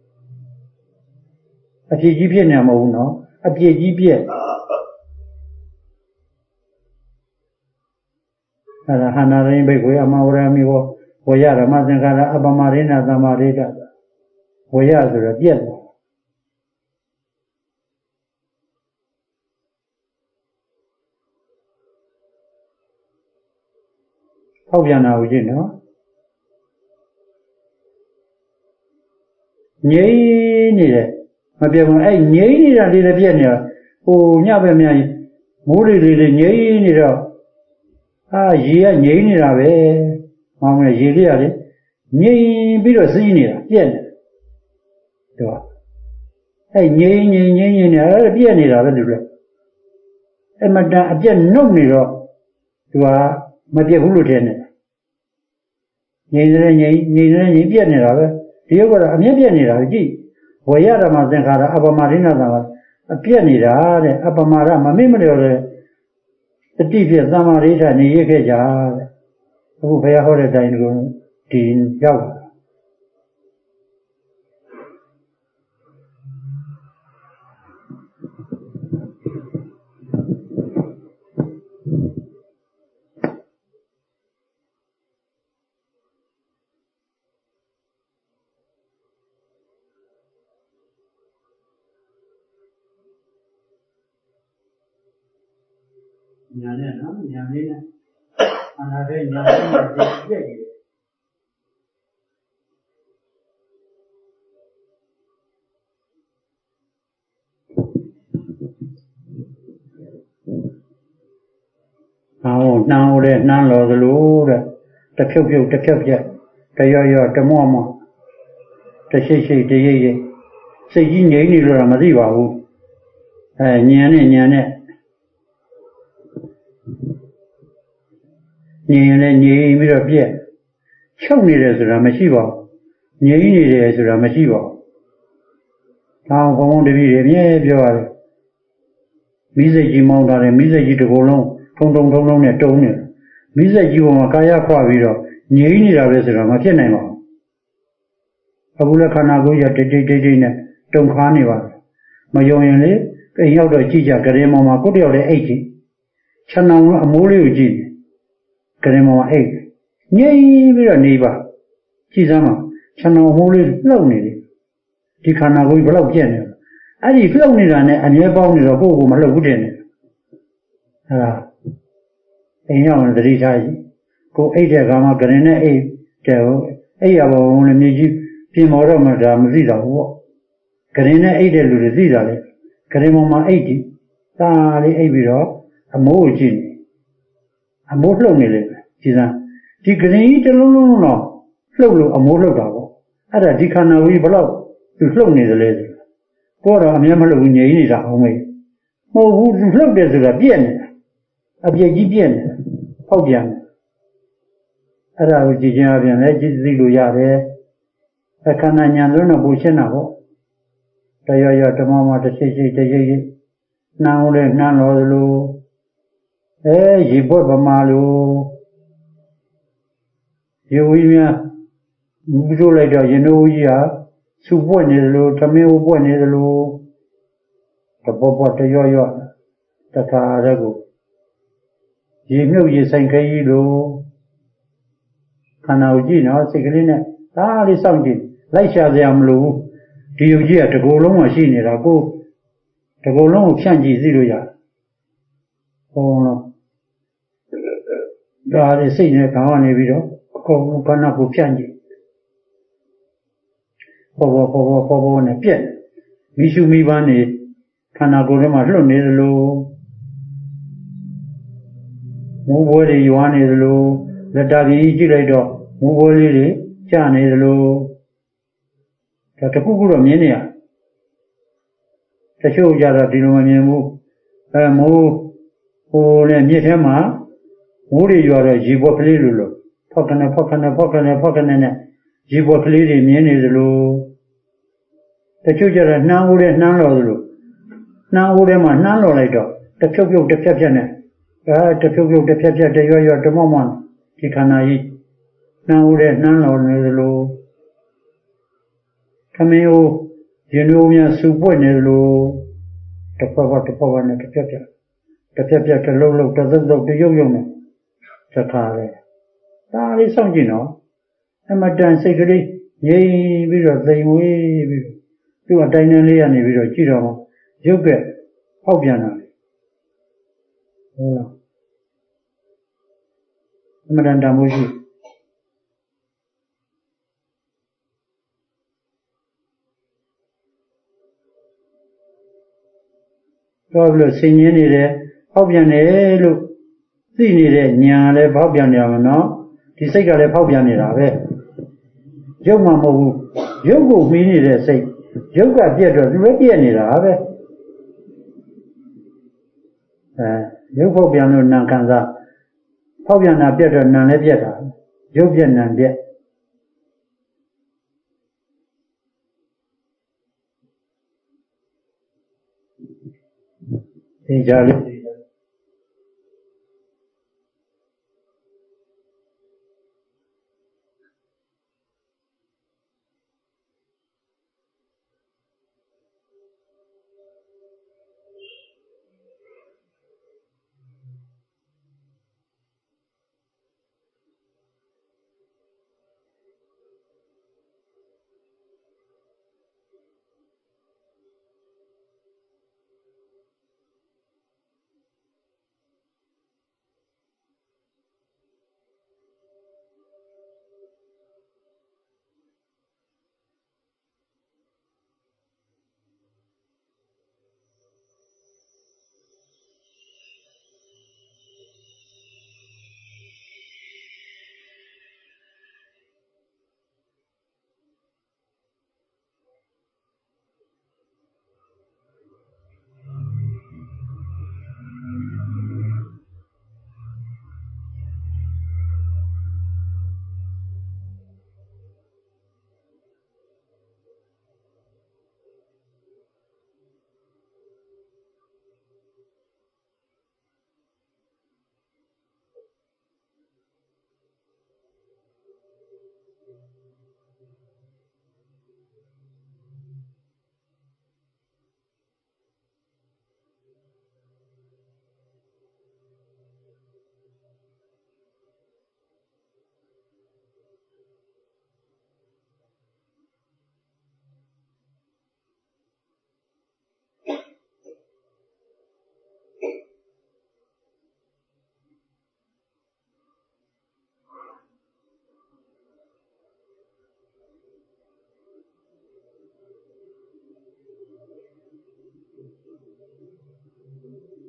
အပြည့်ကြီးဖြစ်နေမှာမဟုတ်ဘူးနော်အပြည့်ကြီးပြည့်အဲ့ဒါဟန္တာရင်းဘိက္ခွေအမဝရမိဝဝရဓမ္မသင်္ခါရအပမရိဏသမ္မာဒိဋ္ဌဝရဆိုတော့ပြည့်တယ်ထောက်ပြန်တာကိုကြည့်နော်ငြိမ့်နေတယ်မပြတ်ဘူးအဲ့ငြိမ့်နေတာလေးလည်းပြည့်နေတာဟိုညပဲများမိုးလေးငြိမ့်နေတော့ရေကငြိမ့်နေတာပဲမောင်းနေရေလေးကလေငြိမ့်ပြီးတော့စီးနေတာပြည့်နေတော့အဲ့ငြိမ့်နေအဲ့ပြည့်နေတာပဲသူကအမတန်အပြည့်နှုတ်နေတော့သူကမပြတ်ဘူးလို့ထင်တယ်ငြိမ့်ပြည့်နေတာပဲဒီဥစ္စာကအမြဲပြည့်နေတာကြည့်ဝရဓမ္မသင်္ခါရအပမရိဏသမ္မာအပြည့်နေတာတဲ့အပမာရမမိတ်မလျော်တဲ့တတိဖြင့်သမ္မာရိဋ္ဌနေရခဲ့ကြတဲ့အခုဘုရားဟောတဲ့တိုင်းကိုဒီရောက်လာညာနဲ့နော်ညာလေးနဲ့အနာတဲ့ညာလေးနဲ့ပြည့်တယ်နှောင်းတဲ့နှမ်းတော်သလိုတဲ့တဖြုတ်ဖြုတ်တစ်ဖြက်ဖြက်တရွရွတမော့မော့တရှိရှိတရိပ်ရိပ်စိတ်ကြီးငြိမ်နေလို့တော့မသိပါဘူးညံနဲ့ညံနဲ့ညင်လည်းငြိမ်ပြီးတော့ပြက်ချုပ်နေတယ်ဆိုတာမရှိပါဘူးငြိမ်နေတယ်ဆိုတာမရှိပါဘူးတောင်းဘုံဘုံတပည့်တွေအမြဲပြောရတယ်မိစိတ်ကြီးမောင်းထားတယ်မိစိတ်ကြီးတစ်ခုလုံးထုံနဲ့တုံးနေမိစိတ်ကြီးပေါ်မှာကာယခွပြီးတော့ငြိမ်နေတာပဲဆိုတော့မဖြစ်နိုင်ပါဘူးအခုလည်းခန္ဓာကိုယ်ရတိတ်နဲ့တုံခါနေပါတယ်မယုံရင်လေအိမ်ရောက်တော့ကြည့်ကြကရင်ပေါ်မှာကိုယ်တယောက်လည်းအိတ်ကြည့်ခြံအောင်အမိုးလေးကိုကြည့်ကရင်ပေါ်မှာအိတ်ငြိမ်ပြီးတော့နေပါကြည့်စမ်းပါခြံအောင်အမိုးလေးလှုပ်နေတယ်ဒီခန္ဓာကိုယ်ဘယ်လောက်ပြည့်နေလဲအဲ့ဒီလှုပ်နေတာနဲ့အမြဲပေါင်းနေတော့ကိုယ့်ကိုမလှုပ်ဘူးတဲ့နဲ့အဲ့ဒါအိမ်ရောက်ရင်သတိထားကြည့်ကိုအိတ်တဲ့ကမှကရင်နဲ့အိတ်တဲ့အိတ်ရပါဘုံလည်းမြေကြီးပြင်မော်တော့မှဒါမသိတော့ဘူးပေါ့ကရင်နဲ့အိတ်တဲ့လူတွေသိတာလေကရင်ပေါ်မှာအိတ်ဒီဒါလေးအိတ်ပြီးတော့အမိုးကိုကြည့်နေအမိုးလှုပ်နေလေကြည်စမ်းဒီကရင်ကြီးတစ်လုံးလုံးတော့လှုပ်လို့အမိုးလှုပ်တာပေါ့အဲ့ဒါဒီခန္ဓာကိုယ်ဘယ်လောက်သူလှုပ်နေသလဲကိုတော့အမြဲမလှုပ်ဘူးငြိမ်နေတာအောင်မေးမဟုတ်ဘူးသူလှုပ်တယ်ဆိုတာပြည့်နေတာအပြည့်ကြီးပြည့်နေဖောက်ပြန်တယ်အဲ့ဒါကိုကြည်ချင်းအပြင်လည်းကြည်သိလို့ရတယ်အခန္ဓာညာလုံးတော့ပူရှင်းတာပေါ့တရတမောမတရှိရှိတရိပ်ရိပ်နှမ်းလဲနှမ်းတော်သလိုရေပွက်ပမာလိုရေဝီးများမူးလို့လိုက်တော့ရင်တို့ကြီးဟာစူပွက်နေသလိုသမင်းပွက်နေသလိုတပေါ်တရတခါတဲ့ကိုရေမြုပ်ရေဆိုင်ခဲကြီးလိုခန္ဓာကိုကြည့်နော်စိတ်ကလေးနဲ့ဒါလေးစောင့်ကြည့်လိုက်ရှာစရာမလိုဘူးဒီယုတ်ကြီးကတကိုယ်လုံးမှရှိနေတာကိုတကိုယ်လုံးကိုဖြန့်ကြည့်သိလို့ရတယ်ဟောတော့ဒါလေးစိတ်နဲ့ခေါင်းကနေပြီးတော့အကုန်လုံးခန္ဓာကိုဖြန့်ကြည့်ပေါ်နဲ့ပြက်မိရှုမိပန်းနေခန္ဓာကိုယ်ထဲမှာလွတ်နေသလိုမူးပွဲတွေရွာနေသလိုလက်တာကြီးကြည့်လိုက်တော့မူးပွဲလေးတွေကျနေသလိုဒါတခုခုတော့မြင်နေရတချို့ကြတော့ဒီလိုမမြင်ဘူးမိုးဟိုနဲ့မြစ်ထဲမှာမိုးတွေရွာတော့ရေပွက်ကလေးလိုဖောက်ကနေနဲ့ရေပွက်ကလေးတွေမြင်နေသလိုတချို့ကြတော့နှမ်းဦးတဲ့နှမ်းတော်သလိုနှမ်းဦးထဲမှာနှမ်းတော်လိုက်တော့တဖြုတ်ဖြုတ်တစ်ဖြက်ဖြက်နဲ့တဖြုတ်ဖြုတ်တစ်ဖြက်ဖြက်တရွတမော့မော့ဒီခန္ဓာကြီးနှမ်းဦးတဲ့နှမ်းတော်နေသလိုခမင်းဦးရင်တို့များစူပွက်နေသလိုတစ်ဖက်နဲ့တစ်ဖြက်ဖြက်တစ်လုံးလုံးတစ်သုတ်တရုပ်နဲ့သခါလေဒါလေးစောင့်ကြည့်နော်အမတန်စိတ်ကလေးငြိမ်ပြီးတော့သိမ်ဝေးပြီးသူ့အတိုင်းနဲ့လေးရနေပြီးတော့ကြည့်တော့ရုပ်ကဖောက်ပြန်တာလေဟုတ်လားအမတန်တန်မိုးရှိတော့ပြီးတော့ဆင်ញင်းနေတယ်ဖောက်ပြန်တယ်လို့သိနေတဲ့ညာလည်းဖောက်ပြန်နေအောင်နော်ဒီစိတ်ကလည်းဖောက်ပြန်နေတာပဲရုပ်မှမဟုတ်ဘူးရုပ်ကိုမှီးနေတဲ့စိတ်ရုပ်ကပြက်တော့သူလည်းပြက်နေတာပဲရုပ်ဖောက်ပြန်လို့နာခံစားဖောက်ပြန်တာပြက်တော့နာလည်းပြက်တာရုပ်ပြက်နာပြက်ဒီကြလေး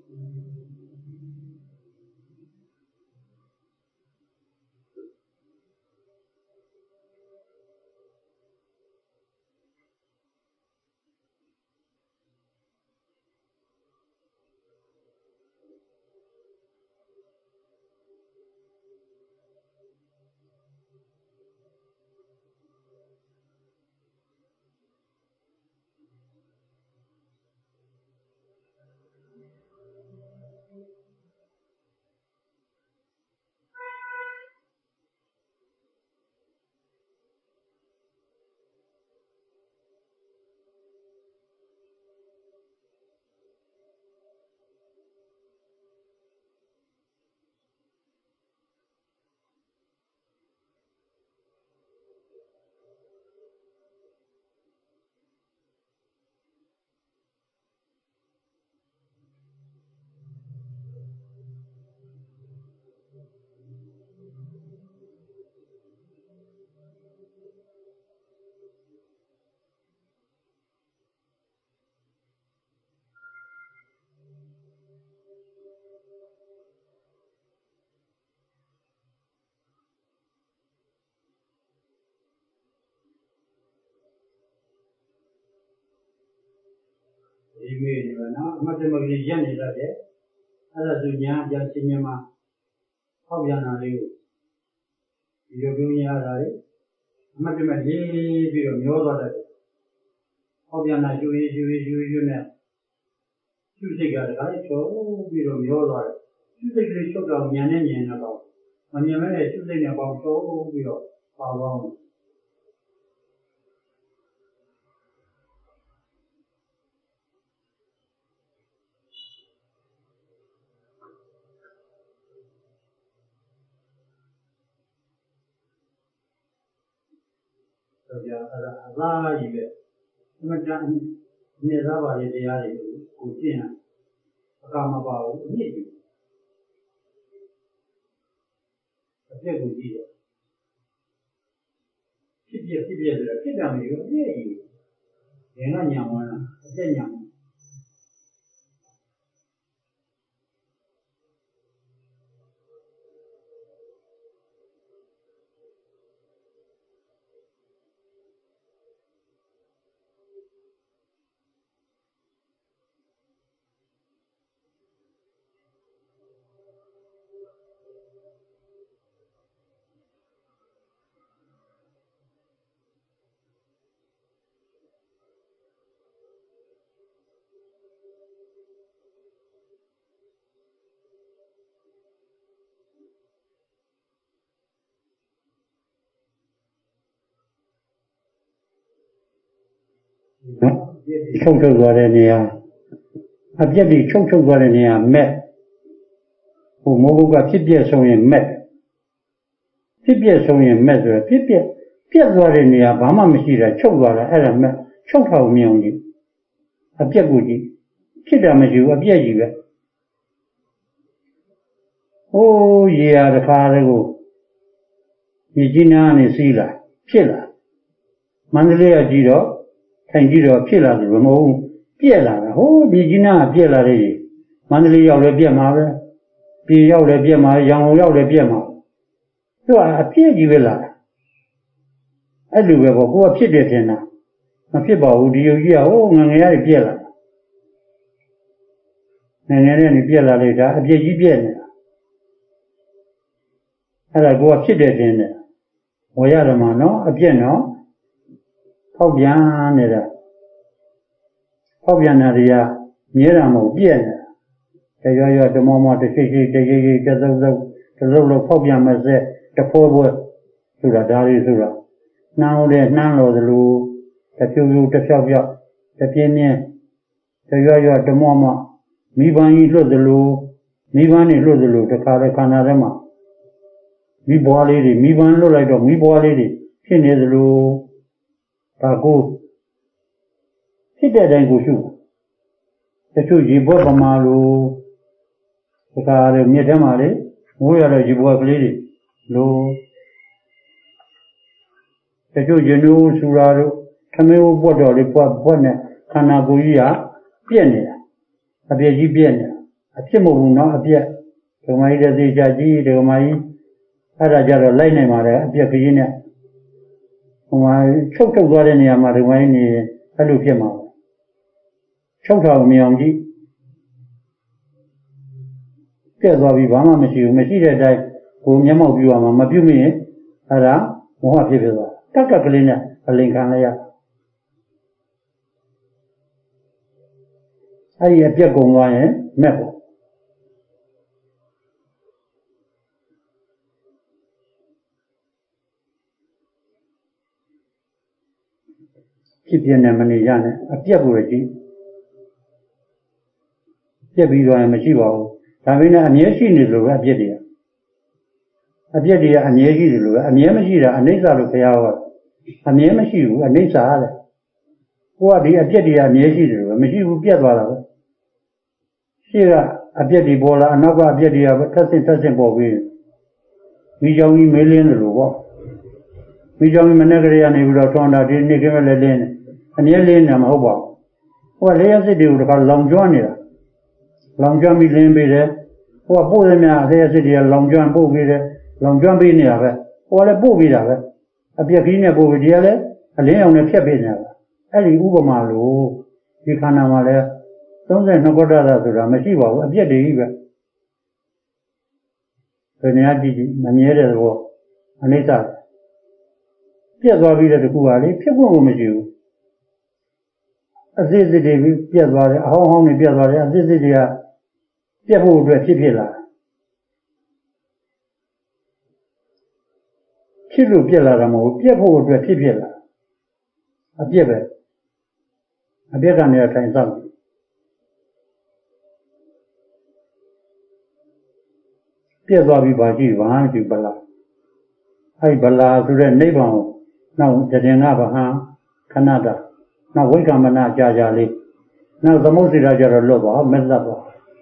အမတ်တမကလေးရက်နေတတ်တယ်အဲ့ဒါဆိုညာကြချင်းချင်းမှာဟောက်ပြန်တာလေးကိုဒီလိုပြောရတာလေအမတ်တမလေးပြီးတော့မျောသွားတတ်တယ်ဟောက်ပြန်တာယူနဲ့ရှုစိတ်ကတခါလေးချုပ်ပြီးတော့မျောသွားတယ်ရှုစိတ်ကလေးချုပ်တော့ဉာဏ်နဲ့ဉာဏ်နဲ့ပေါ့မဉာဏ်နဲ့ရှုစိတ်နဲ့ပေါ့ချုပ်ပြီးတော့ပါသွားအောင်အလားကြီးပဲအမှန်တန်နေသားပါလေတရားတွေကိုကျင့်ရအကမပါဘူးအမြင့်ကြီးအပြည့်ကိုကြည့်ရဖြစ်ပြဆိုတော့ဖြစ်တာမျိုးအပြည့်ကြီးဘယ်ကညံဝင်လားအပြည့်ညံချုပ်သွားတဲ့နေရာအပြက်တွေချုပ်သွားတဲ့နေရာမဲ့ဟိုမိုးကုတ်ကဖြစ်ပြဆုံးရင်မဲ့ဖြစ်ပြဆုံးရင်မဲ့ဆိုတော့ဖြစ်ပြက်သွားတဲ့နေရာဘာမှမရှိတာချုပ်သွားတာအဲ့ဒါမဲ့ချုပ်ထောင်မြအောင်ကြီးအပြက်ကိုကြီးဖြစ်တာမရှိဘူးအပြက်ကြီးပဲဟိုးရေရတခါတည်းကိုမြေကြီးနားကနေစီးလာဖြစ်လာမန္တလေးကကြည့်တော့ထိုင်ကြည့်တော့ဖြစ်လာတယ်မဟုတ်ဘူးပြက်လာတာဟိုးမြေကြီးနားကပြက်လာတဲ့ကြီးမန္တလေးရောက်လည်းပြက်မှာပဲပြည်ရောက်လည်းပြက်မှာရန်ကုန်ရောက်လည်းပြက်မှာသူကအပြက်ကြီးပဲလာတာအဲ့လိုပဲပေါ့ကိုကဖြစ်တယ်ထင်တာမဖြစ်ပါဘူးဒီယုတ်ကြီးကဟိုးငငယ်ရည်ပြက်လာငငယ်နဲ့နေပြက်လာလိုက်တာအပြက်ကြီးပြက်နေတာအဲ့ဒါကိုကဖြစ်တယ်ထင်တယ်ဝယ်ရတယ်မှာနော်အပြက်နော်ဖောက်ပြန်နေတာဖောက်ပြန်တာတွေကမြဲတာမဟုတ်ပြက်နေတာရွဓမောတစ်ချိတ်တရိပ်တသုတ်လို့ဖောက်ပြန်မဲ့စက်တဖိုးပွဲဆိုတာဒါလေးဆိုတာနှမ်းလို့နှမ်းလို့သလိုတဖြူဖြူတဖြောက်ဖြောက်တပြင်းပြင်းရွဓမောမိဘကြီးလွတ်သလိုမိဘနဲ့လွတ်သလိုတခါတည်းခန္ဓာထဲမှာမိဘွားလေးတွေမိဘလွတ်လိုက်တော့မိဘွားလေးတွေဖြစ်နေသလိုဒါကိုဖြစ်တဲ့အတိုင်းကိုရှုတချို့ရေဘွက်ပမာလိုတခါတည်းမြစ်ထဲမှာလေမိုးရတော့ရေဘွက်ကလေးတွေလိုတချို့ရနိုးဆူရာတို့ခမဲဘွက်တော့လေဘွက်နဲ့ခန္ဓာကိုယ်ကြီးကပြက်နေတာအပြည့်ကြီးပြက်နေတာအဖြစ်မဟုတ်ဘူးနော်အပြက်ဒကမာကြီးတဲ့သေချာကြီးဒကမာကြီးအဲ့ဒါကြတော့လိုက်နိုင်ပါတယ်အပြက်ခကြီးနဲ့ဟိုမှာချုပ်ထုတ်သွားတဲ့နေရာမှာဒကမာကြီးနေအဲ့လိုဖြစ်မှာချုပ်ထားအောင်မြင်အောင်ကြည့်ပြက်သွားပြီဘာမှမရှိဘူးမရှိတဲ့အတိုင်းကိုမျက်မှောက်ပြုရမှာမပြုမိရင်အဲ့ဒါမောဟဖြစ်သွားတက်ကကလေးနဲ့အလင်ခံလိုက်ရအဲ့ဒီအပြက်ကုန်သွားရင်မဲ့ပေါ့ဖြစ်ပြနေမနေရနဲ့အပြက်ကိုကြည့်ပြက်ပြီးသွားရင်မရှိပါဘူးဒါပေမဲ့အမြဲရှိနေလို့ပဲအပြက်တွေကအပြက်တွေကအမြဲရှိတယ်လို့ပဲအမြဲမရှိတာအနိစ္စလို့ဘုရားကအမြဲမရှိဘူးအနိစ္စတဲ့ကိုကဒီအပြက်တွေကအမြဲရှိတယ်လို့ပဲမရှိဘူးပြက်သွားတာပဲရှေ့ကအပြက်တွေပေါ်လာအနောက်ကအပြက်တွေကထပ်ဆင့်ပေါ်ပြီးမိကြောင်ကြီးမေးလင်းတယ်လို့ပေါ့မိကြောင်ကြီးမနေ့ကလေးကနေပြီးတော့ထွန်တာဒီနေ့ကလေးလည်းလင်းတယ်အမြဲလင်းနေမှာမဟုတ်ပါဘူးဟိုကလေးရစစ်တွေကိုတခါလောင်ကျွမ်းနေတာလောင်ကျွမ်းပြီးလင်းပေးတယ်ဟိုကပို့ရမြအလေးရစစ်တွေကလောင်ကျွမ်းပို့ပေးတယ်လောင်ကျွမ်းပေးနေတာပဲဟိုကလည်းပို့ပေးတာပဲအပြက်ကြီးနဲ့ပို့ပေးဒီကလည်းအလင်းအောင်နဲ့ဖြတ်ပေးနေတာပဲအဲ့ဒီဥပမာလို့ဒီခန္ဓာမှာလည်း32ခုတ္တသာဆိုတာမရှိပါဘူးအပြက်တွေကြီးပဲဘယ်နေရာကြည့်မမြဲတဲ့သဘောအနိစ္စပြက်သွားပြီးတဲ့တကူကလေဖြစ်ဖို့ကိုမရှိဘူးအစစ်စစ်တွေပြက်သွားတယ်အဟောင်းဟောင်းတွေပြက်သွားတယ်အစစ်စစ်တွေကပြက်ဖို့အတွက်ဖြစ်လာဖြစ်လို့ပြက်လာတာမဟုတ်ဘူးပြက်ဖို့အတွက်ဖြစ်လာအပြက်ပဲအပြက်ကနေထိုင်ဆောင်ပြက်သွားပြီးပါကြည့်ဘာမှမရှိဗလာအဲ့ဗလာဆိုတဲ့နိဗ္ဗာန်ကိုနောက်တည်ငါဗဟံခဏတာနောက်ဝိက္ခမနာကြာလေးနောက်သမုဒ္ဒရာကြတော့လွတ်သွားမက်သက်သွား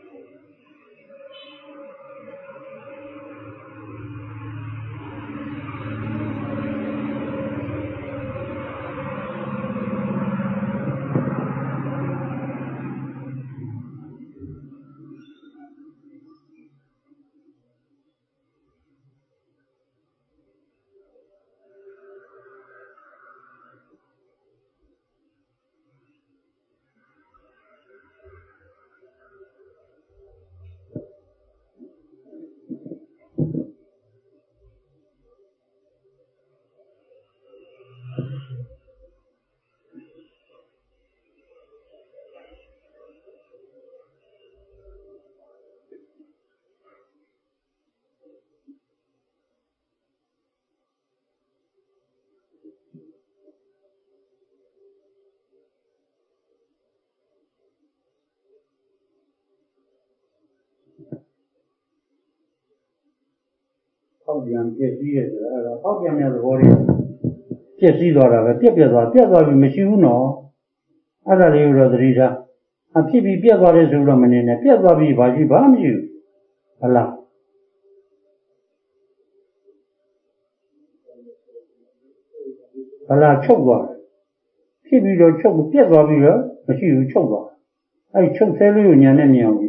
ဟောက်ပြန်ပြည့်စည်ရဲ့ဆိုတာအဲ့တော့ဟောက်ပြန်တဲ့သဘောတွေပြည့်စည်သွားတာပဲပြက်သွားပြီးမရှိဘူးနော်အဲ့ဒါလေးကိုတော့သတိထားအဖြစ်ပြီးပြက်သွားတယ်ဆိုတော့မနေနဲ့ပြက်သွားပြီးဘာကြီးဘာမှမရှိဘူးဟုတ်လားဗလာချုပ်သွားဖြစ်ပြီးတော့ချုပ်ပြက်သွားပြီးတော့မရှိဘူးချုပ်သွားအဲ့ချုပ်ဆဲလေးကိုညာနဲ့မြင်အောင်ကြည့်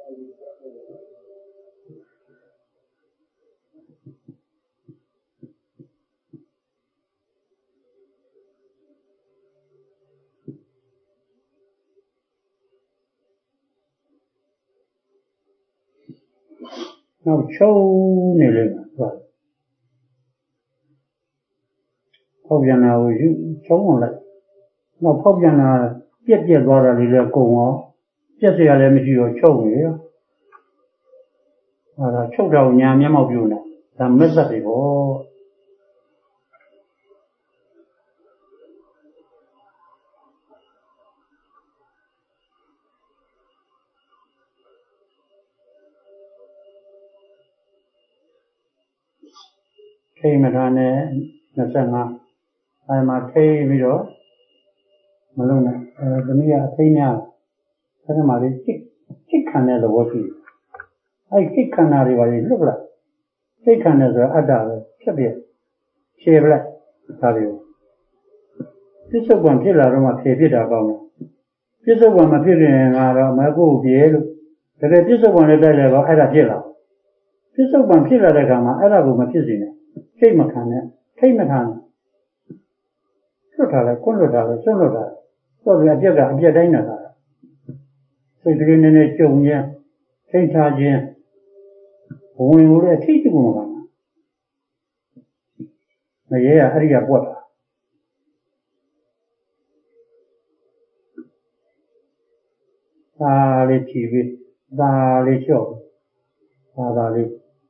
နောက်ချုပ်နေလိမ့်မယ်ဟုတ်ဖောက်ပြန်တာကိုယူချုံးအောင်လိုက်နောက်ဖောက်ပြန်တာပြက်သွားတာလေးလည်းကုန်အောင်ပြက်စရာလည်းမရှိတော့ချုပ်နေရောအဲ့ဒါချုပ်တော့ညာမျက်မှောက်ပြုနေဒါမက်သက်တွေပေါ့ထိမထားနဲ့25အဲ့မှာထိပြီးတော့မလုံးနဲ့ဒီနေ့ကအထိများအဲ့ဒီမှာလေးစိတ်ခံတဲ့သဘောရှိတယ်အဲ့စိတ်ခန္ဓာတွေပါလေလွတ်လာစိတ်ခန္ဓာဆိုတာအတ္တပဲဖြစ်ပြရှယ်ပလိုက်ဒါတွေကိုပြစ္ဆုတ်ကံဖြစ်လာတော့မှဖြေဖြစ်တာကောင်းတယ်ပြစ္ဆုတ်ကံမဖြစ်ရင်ကတော့မကိုယ်ပြေလို့တကယ်ပြစ္ဆုတ်ပံနဲ့တိုက်လိုက်တော့အဲ့ဒါဖြစ်လာပြစ္ဆုတ်ပံဖြစ်လာတဲ့အခါမှာအဲ့ဒါကိုမဖြစ်စေနဲ့စိတ်မခံနဲ့ထိတ်မခံနဲ့လွတ်ထားလိုက်ခွန့်လွတ်ထားလိုက်စွန့်လွတ်ထားတော့ဒီအပြက်ကအပြက်တိုင်းနေတာစိတ်ကလေးနည်းနည်းကြုံခြင်းထိတ်ထားခြင်းဝင်လို့အထိတ်တူမှာမရဲရအဲ့ဒီကပွက်တာဒါလေးဖြီးပြီးဒါလေးလျှော့ဒါလေး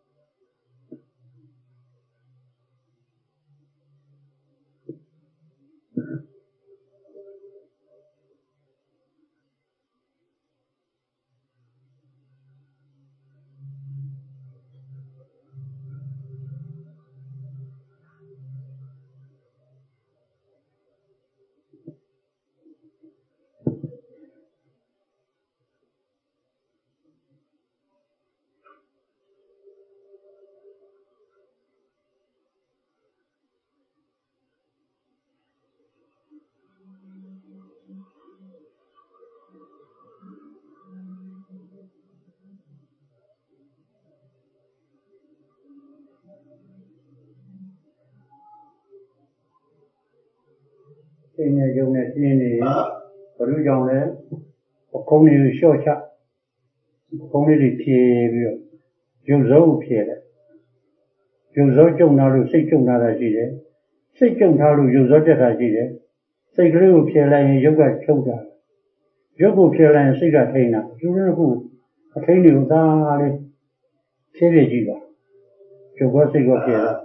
စိတ်နဲ့ယုံနဲ့ပြင်းနေဘယ်လိုကြောင့်လဲပကုံးလေးကိုလျှော့ချပကုံးလေးတွေဖြေပြီးတော့ရုပ်စိုးကိုဖြေတယ်ရုပ်စိုးကြုံလာလို့စိတ်ကြုံလာတာရှိတယ်စိတ်ကြုံထားလို့ရုပ်စိုးတက်တာရှိတယ်စိတ်ကလေးကိုဖြေလိုက်ရင်ရုပ်ကချုပ်တာရုပ်ကိုဖြေလိုက်ရင်စိတ်ကထိန်းတာသူတို့ကအထိန်းတွေကိုသာလေးဖြည့်ပြကြည့်ပါရုပ်ကစိတ်ကဖြေတာ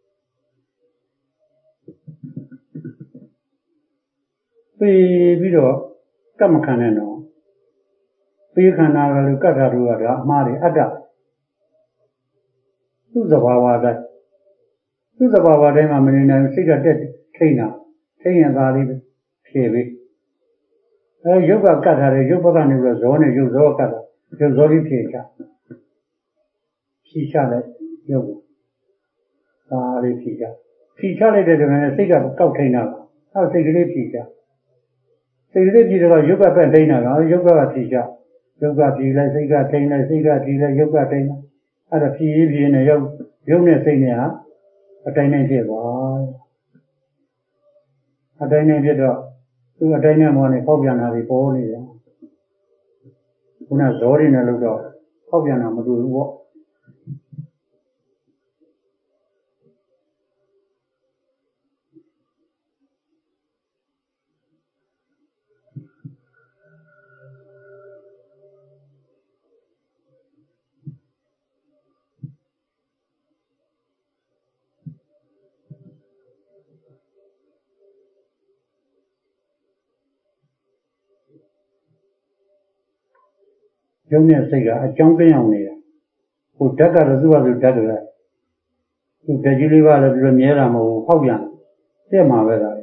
ပြီးတော့ကတ်မခံနဲ့တော့ပြီးခန္ဓာကလေးကတ်တာတို့ကအမှားတွေအတ္တသူ့သဘာဝတိုင်းမှာမနေနိုင်စိတ်ကတက်ထိန်းတာထိန်းရင်သာလေးဖြည့်ပြီးရုပ်ကကတ်ထားတယ်ရုပ်ဘက်ကနေပြီးတော့ဇောနဲ့ရုပ်ဇောကတ်တာရုပ်ဇောလေးဖြည့်ချဖြည့်ချလိုက်ရုပ်ဒါလေးဖြည့်ချလိုက်တဲ့တည်းနဲ့စိတ်ကကောက်ထိန်းတာအောက်စိတ်ကလေးဖြည့်ချစိတ်ကလေးဖြည့်တော့ရုပ်ကပဲထိန်းတာကရုပ်ကဖြည့်ချရုပ်ကဖြည့်လိုက်စိတ်ကထိန်းလိုက်စိတ်ကဖြည့်လိုက်ရုပ်ကထိန်းလိုက်အဲ့ဒါဖြည့်ရေးနဲ့ရုပ်နဲ့စိတ်နဲ့ဟာအတိုင်းတိုင်းဖြစ်သွားအတိုင်းတိုင်းဖြစ်တော့သူအတိုင်းနဲ့မောနေပေါက်ပြန်တာတွေပေါ်နေတယ်ခုနဇောတွေနဲ့လို့တော့ပေါက်ပြန်တာမတူဘူးပေါ့ရုပ်နဲ့စိတ်ကအကြောင်းပြအောင်နေတာဟိုဓာတ်ကတော့သူ့ဘာသူဓာတ်တွေသူဓာတ်ကြီးလေးပါလည်းပြီးတော့မြဲတာမဟုတ်ဘူးဖောက်ပြန်တက်မှာပဲလား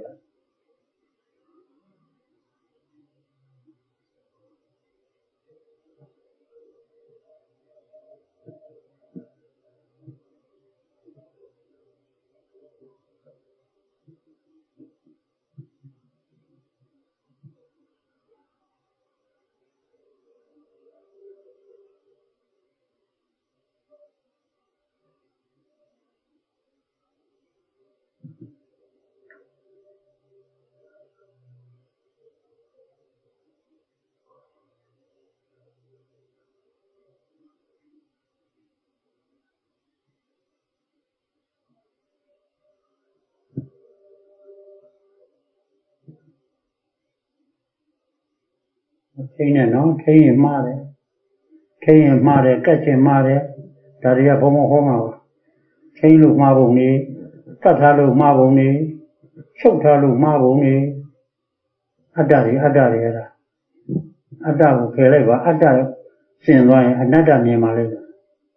ထိန်းနဲ့နော်ထိန်းရင်မှားတယ်ကတ်ချင်မှားတယ်ဒါတွေကဘုံမဟောမှာပါထိန်းလို့မှားပုံနေကတ်ထားလို့မှားပုံနေချုပ်ထားလို့မှားပုံနေအတ္တတွေအဲ့ဒါအတ္တကိုဖယ်လိုက်ပါအတ္တရှင်းသွားရင်အနတ္တမြင်ပါလိမ့်မယ်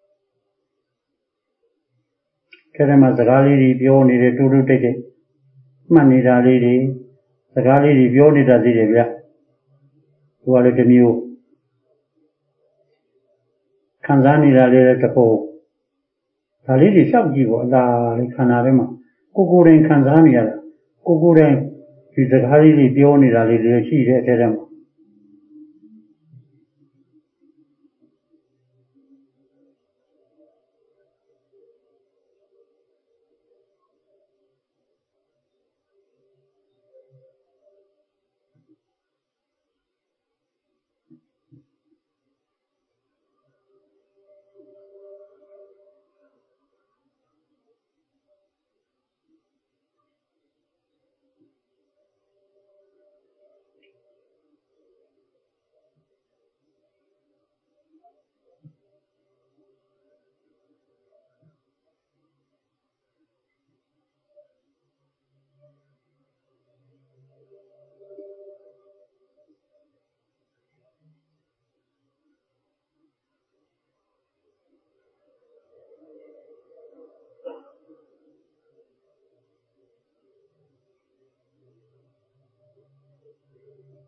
ထဲထဲမှာစကားလေးတွေပြောနေတယ်တူတူတိတ်တိတ်မှတ်နေတာလေးတွေစကားလေးတွေပြောနေတာသိတယ်ဗျသူကလည်းတစ်မျိုးခံစားနေတာလေးလည်းတစ်ပုံဒါလေးတွေရှောက်ကြည့်ပေါ့အသာလေးခန္ဓာထဲမှာကိုယ်တိုင်ခံစားနေရတာကိုယ်တိုင်ဒီစကားလေးတွေပြောနေတာလေးတွေရှိတဲ့အထဲမှာ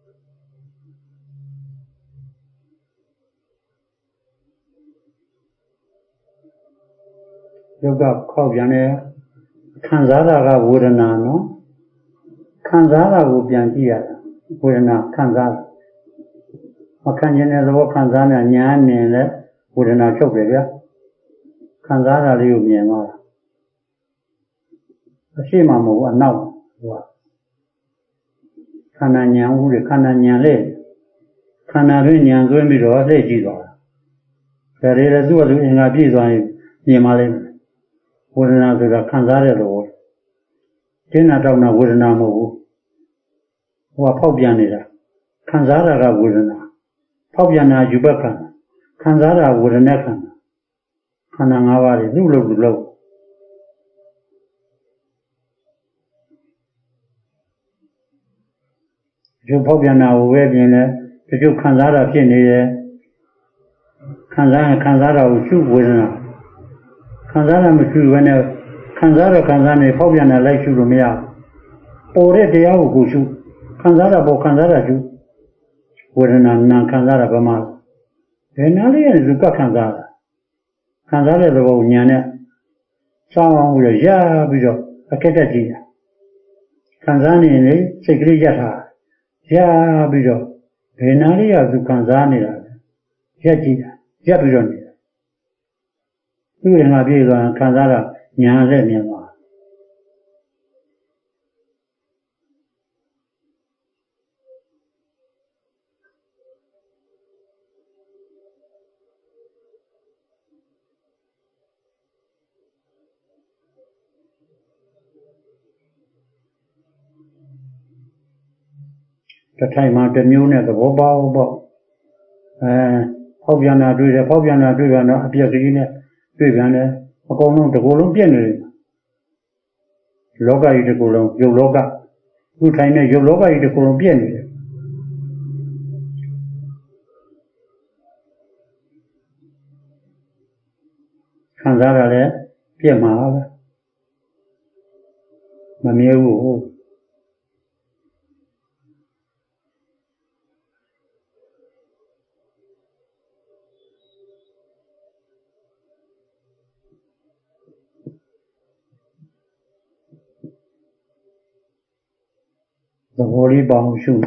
ယောဂခောက်ပြန်တဲ့ခံစားတာကဝေဒနာနော်ခံစားတာကိုပြန်ကြည့်ရတာဝေဒနာခံစားတာမခံကျင်တဲ့သဘောခံစားနေညာနေလဲဝေဒနာချုပ်တယ်ဗျာခံစားတာလေးကိုမြင်သွားတာအရှိမမဟုတ်ဘူးအနောက်ဟိုကခန္ဓာညာဦးတယ်ခန္ဓာညာလေခန္ဓာတွင်းညာသွင်းပြီးတော့သိကြည့်သွားတာဒါတွေလည်းသူ့အတူအင်္ဂါပြည့်သွားရင်မြင်ပါလိမ့်မယ်ဝေဒနာဆိုတာခံစားတဲ့လိုကျင်းတာတောက်တာဝေဒနာမဟုတ်ဘူးဟိုကဖောက်ပြန်နေတာခံစားတာကဝေဒနာဖောက်ပြန်တာယူဘက်ခံစားတာဝေဒနာခန္ဓာ၅ပါးတွေသူ့လို့လို့ဒီဖောက်ပြန်တာကိုပဲပြင်လဲဒီကျုပ်ခံစားတာဖြစ်နေတယ်ခံစားရင်ခံစားတာကိုရှုဝေဒနာခံစားတာမရှုဘဲနဲ့ခံစားတော့ခံစားနေဖောက်ပြန်တာလိုက်ရှုလို့မရဘူးပေါ်တဲ့တရားကိုရှုခံစားတာပေါ်ခံစားတာရှုဝေဒနာနာခံစားတာဘာမှဘယ်နာလေးရဲ့ဇုကခံစားတာခံစားတဲ့သဘောကိုညာနဲ့စောင်းအောင်ပြီးတော့ရပြီးတော့အခက်တက်ကြည့်တာခံစားနေရင်လေစိတ်ကလေးရထားရပြီးတော့ဘယ်နာလေးကသူခံစားနေတာလဲရက်ကြည့်တာရက်ပြီးတော့နေတာသူ့ရင်ကပြေးသွားခံစားတာညာလက်မြင်သွားတထိုင်မှာတစ်မျိုးနဲ့သဘောပေါက်ဖောက်ပြန်တာတွေ့တယ်ဖောက်ပြန်တာတွေ့ပြန်တော့အပြက်ကလေးနဲ့တွေ့ပြန်တယ်အကုန်လုံးတစ်ကိုယ်လုံးပြည့်နေတယ်လောကကြီးတစ်ကိုယ်လုံးရုပ်လောကခုထိုင်တဲ့ရုပ်လောကကြီးတစ်ကိုယ်လုံးပြည့်နေတယ်ခံစားရလဲပြည့်မှာပဲမမြဲဘူးသဘောလေးပေါအောင်ရှု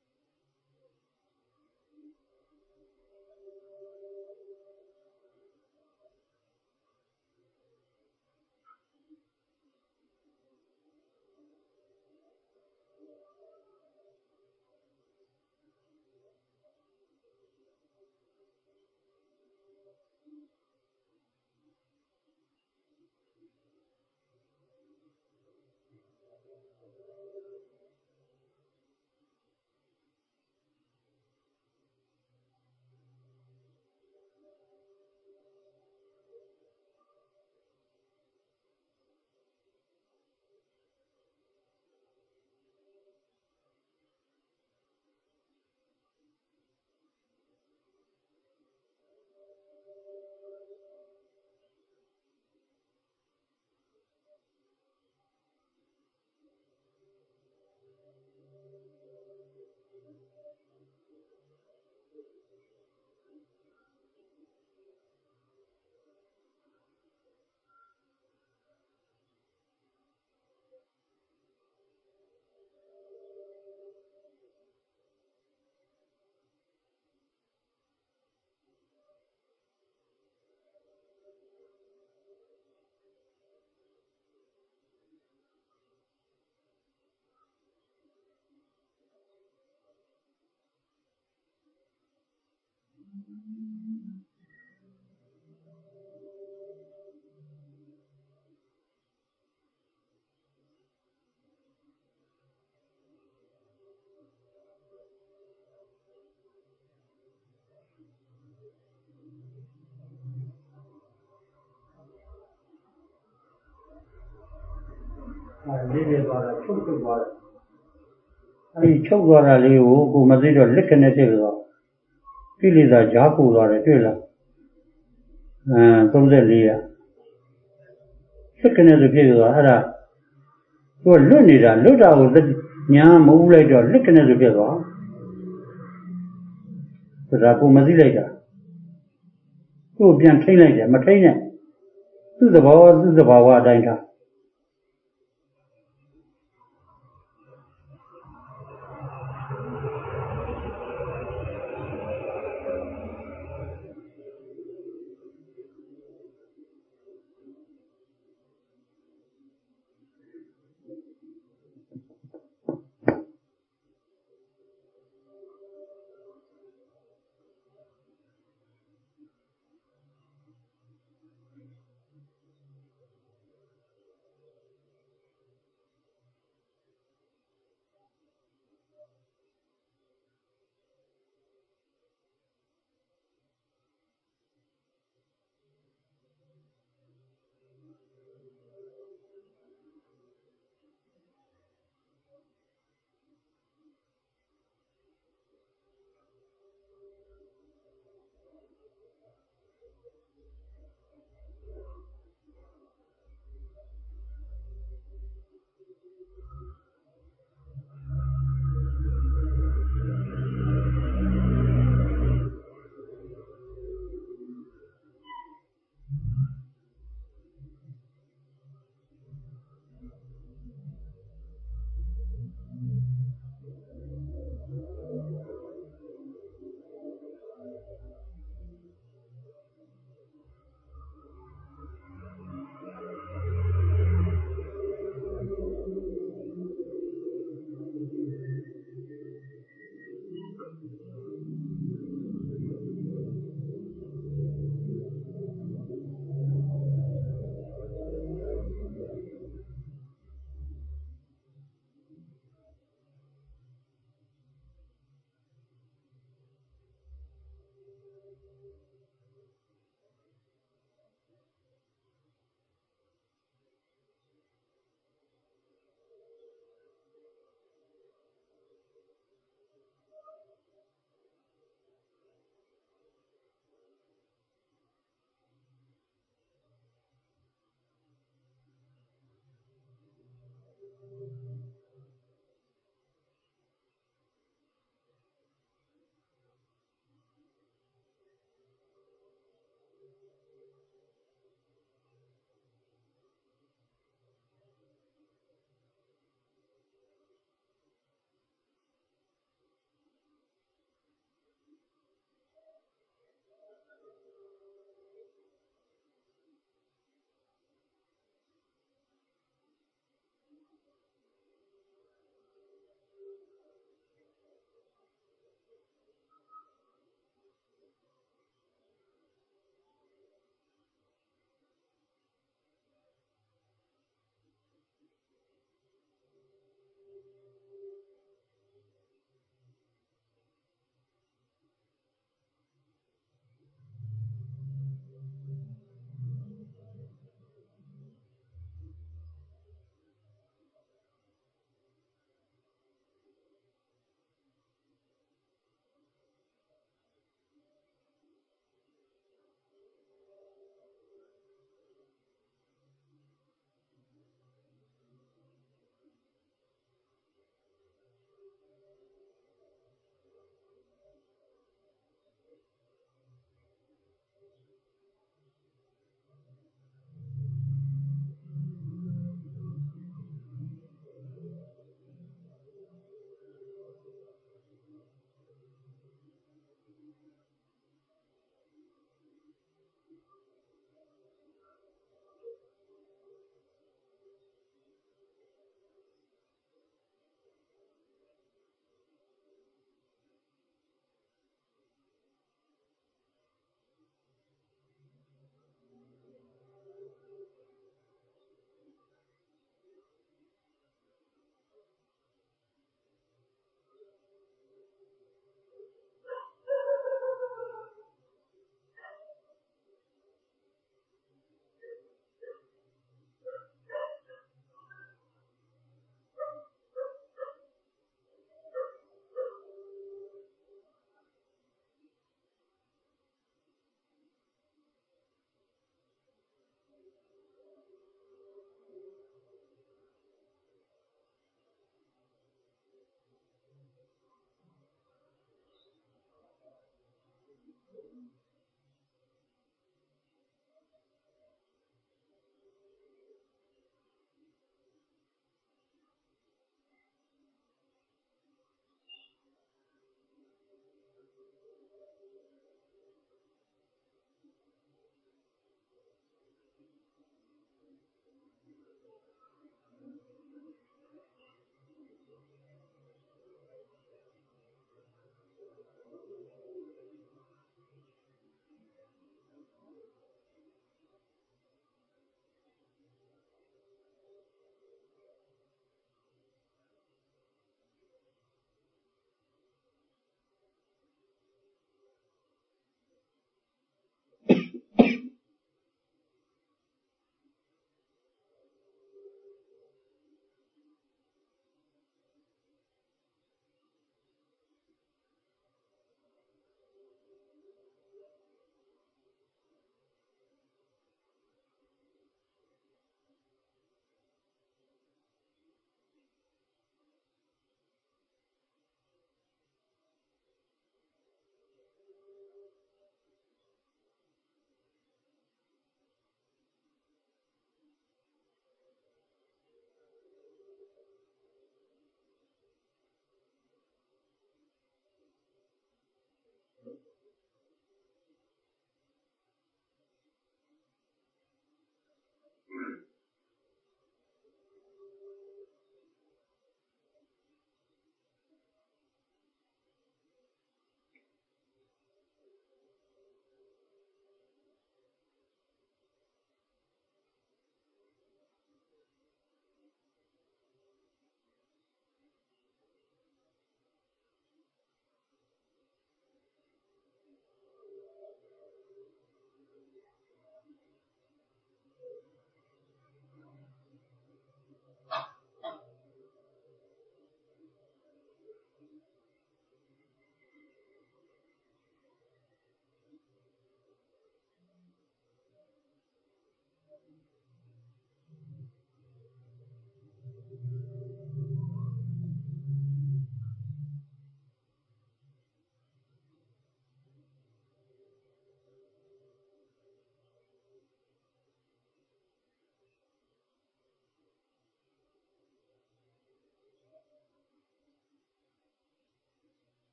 လေးလေးသွားတာချုပ်သွားတယ်အဲဒီချုပ်သွားတာလေးကိုကိုမသိတော့လက်ကနေဖြစ်သွားကိလေသာကြားပူသွားတယ်တွေ့လား34ရလက်ကနေဆိုဖြစ်သွားအဲ့ဒါသူကလွတ်နေတာလွတ်တာကိုညာမဟုတ်လိုက်တော့လက်ကနေဆိုဖြစ်သွားဆိုတာကိုမသိလိုက်တာကိုပြန်ထိမ့်လိုက်တယ်မထိမ့်နဲ့သူ့သဘောသူ့သဘာဝအတိုင်းထား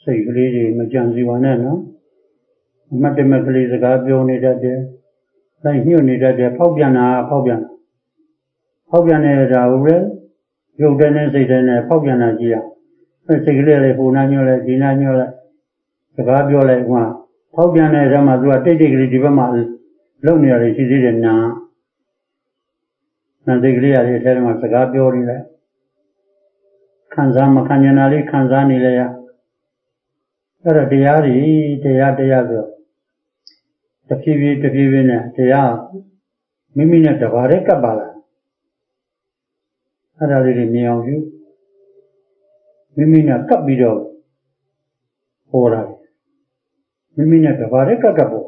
စိတ်ကလေးတွေမကြံစီပါနဲ့နော်အမတ်တမက်ကလေးစကားပြောနေတတ်တယ်လိုက်ညှို့နေတတ်တယ်ဖောက်ပြန်နေတာကိုလည်းရုပ်တဲ့နဲ့စိတ်တဲ့နဲ့ဖောက်ပြန်တာကြည့်ရစိတ်ကလေးလေးဟိုနာညှို့လိုက်ဒီနာညှို့လိုက်စကားပြောလိုက်ဟိုဖောက်ပြန်နေတဲ့မှာသူကတိတ်ကလေးဒီဘက်မှာလုံနေရတယ်ရှိသေးတယ်နာစိတ်ကလေးရတယ်အဲဒီမှာစကားပြောနေလိုက်ခံစားမခံနိုင်တာလေးခံစားနေလေရအဲ့တော့တရားဆိုတဖြည်းဖြည်းနဲ့တရားမိမိနဲ့တဘာတည်းကပ်ပါလားအဲ့ဒါလေးတွေမြင်အောင်ယူမိမိနဲ့ကပ်ပြီးတော့ဟောတာမိမိနဲ့တဘာတည်းကပ်ဖို့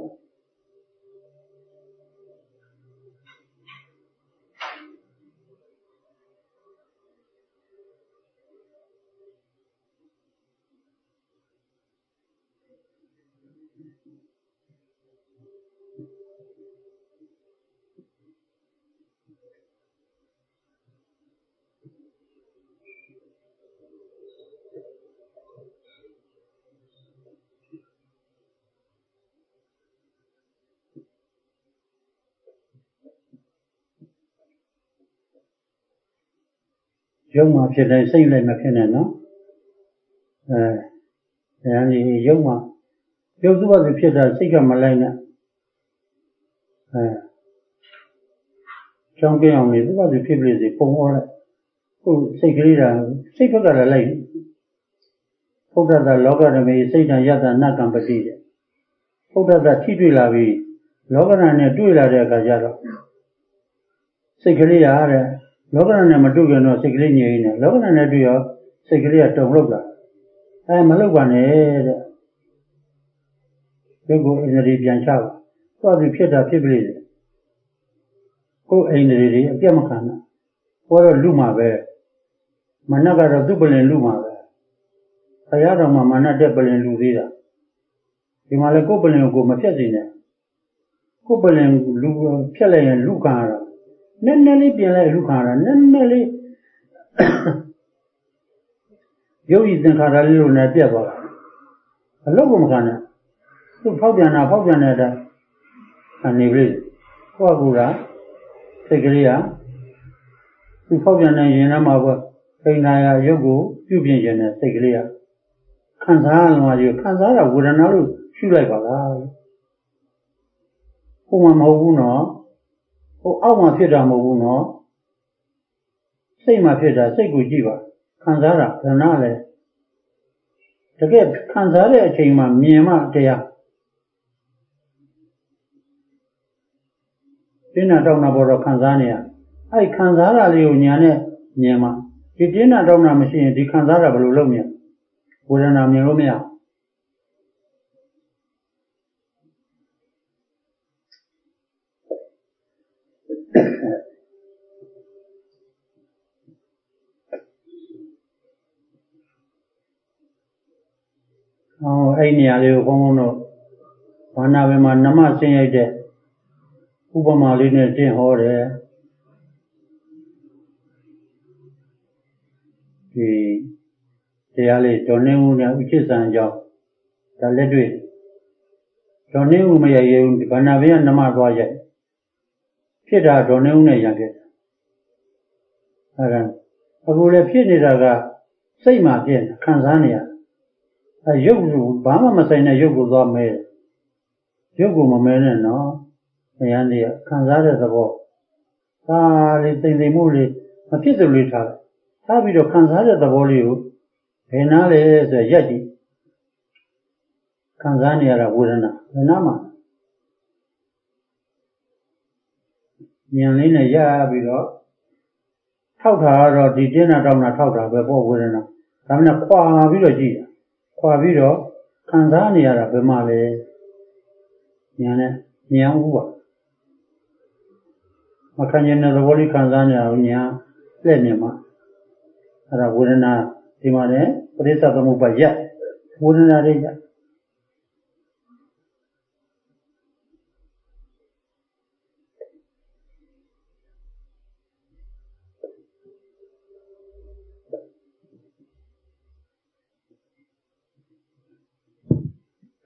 ရုပ်မှာဖြစ်တဲ့စိတ်လည်းမဖြစ်နဲ့နော်အဲဒီရုပ်မှာရုပ်သူ့ဘာသူဖြစ်တာစိတ်ကမလိုက်နဲ့ကြောင်းပြအောင်နေသူ့ဘာသူဖြစ်ပြစီပုံဟောလိုက်ကိုစိတ်ကလေးတာစိတ်ဘက်ကလည်းလိုက်ဘုဒ္ဓသာလောကဓမေစိတ်တံယတ္တနကံပတိတဲ့ဘုဒ္ဓသာထိတွေ့လာပြီးလောကဓာတ်နဲ့တွေ့လာတဲ့အခါကျတော့စိတ်ကလေးရတဲ့လောကဓာတ်နဲ့မတွေ့ကြတော့စိတ်ကလေးငြိမ်နေလောကဓာတ်နဲ့တွေ့ရောစိတ်ကလေးကတုံလောက်လာမလောက်ပါနဲ့တဲ့ရုပ်ကိုအိန္ဒြေပြန်ချပါသူဖြစ်တာဖြစ်ပြီလေကိုယ်အိန္ဒြေတွေအပြတ်မခံနဲ့ဟောတော့လူမှာပဲမနက်ကတော့သူ့ပလင်လူမှာပဲဘုရားတော်မှာမနက်တဲ့ပလင်လူသေးတာဒီမှာလည်းကိုယ်ပလင်ကိုမဖြတ်စေနဲ့ကိုယ်ပလင်လူဖြတ်လိုက်ရင်လူခံရတာနည်းနည်းလေးပြင်လိုက်လူခံရတာနည်းနည်းလေးရုပ်ရည်သင်္ခါရလေးလိုနဲ့ပြတ်သွားတာအလုပ်ကမခံနဲ့သူဖောက်ပြန်တဲ့အတိုင်းအနေပြီကိုယ့်ကူကစိတ်ကလေးကသူဖောက်ပြန်နေရင်လည်းမှာပေါ့ခိန်နာရရုပ်ကိုပြုပြင်ခြင်းနဲ့စိတ်ကလေးကခံစားရမှာခံစားတာဝေဒနာလို့ရှုလိုက်ပါလားဟိုမှာမဟုတ်ဘူးနော်ဟိုအောက်မှာဖြစ်တာမဟုတ်ဘူးနော်စိတ်မှာဖြစ်တာစိတ်ကိုကြည့်ပါခံစားတာခဏလည်းတကယ်ခံစားတဲ့အချိန်မှာမြင်မှတရားပြင်းတာတောင်းတာပေါ်တော့ခံစားနေရအဲ့ခံစားတာလေးကိုညာနဲ့မြင်မှဒီပြင်းတာတောင်းတာမရှိရင်ဒီခံစားတာဘယ်လိုလုပ်မြင်ဝေဒနာမြင်လို့မရအဲ့နေရာလေးကိုဘုန်းဘုန်းတို့ဘာနာပဲမှာနမဆင်းရိုက်တဲ့ဥပမာလေးနဲ့တင်ဟောတယ်ဒီတရားလေးဒေါ်နေဦးနဲ့ဥချစ်စံအကြောင်းဒါလက်တွေ့ဒေါ်နေဦးမရရဘူးဘာနာပဲနမသွားရိုက်ဖြစ်တာဒေါ်နေဦးနဲ့ရံခဲ့အဲ့ဒါအခုလည်းဖြစ်နေတာကစိတ်မှာဖြစ်ခံစားနေရရုပ်ကိုဘာမှမဆိုင်တဲ့ရုပ်ကိုသွားမဲရုပ်ကိုမမဲနဲ့နော်အရန်လေးခံစားတဲ့သဘောဒါလေးသိမ့်မှုလေးမဖြစ်သလိုလေးထားပြီးတော့ခံစားတဲ့သဘောလေးကိုဘယ်နာလဲဆိုရက်ကြည့်ခံစားနေရတာဝေဒနာဘယ်နာမှာဉာဏ်လေးနဲ့ရပြီးတော့ထောက်တာတော့ဒီတင်းနာတောင်းတာထောက်တာပဲပေါ့ဝေဒနာဒါမှမဟုတ်ခွာပြီးတော့ကြည့်ခွာပြီးတော့ခံစားနေရတာဘယ်မှာလဲဉာဏ်နဲ့ဉာဏ်ဥပါမခံကျင်တဲ့သဘောလေးခံစားနေရအောင်ဉာဏ်လက်မြင်မှာအဲ့ဒါဝေဒနာဒီမှာလည်းပရိစ္ဆသမုပ္ပါယဝေဒနာတွေ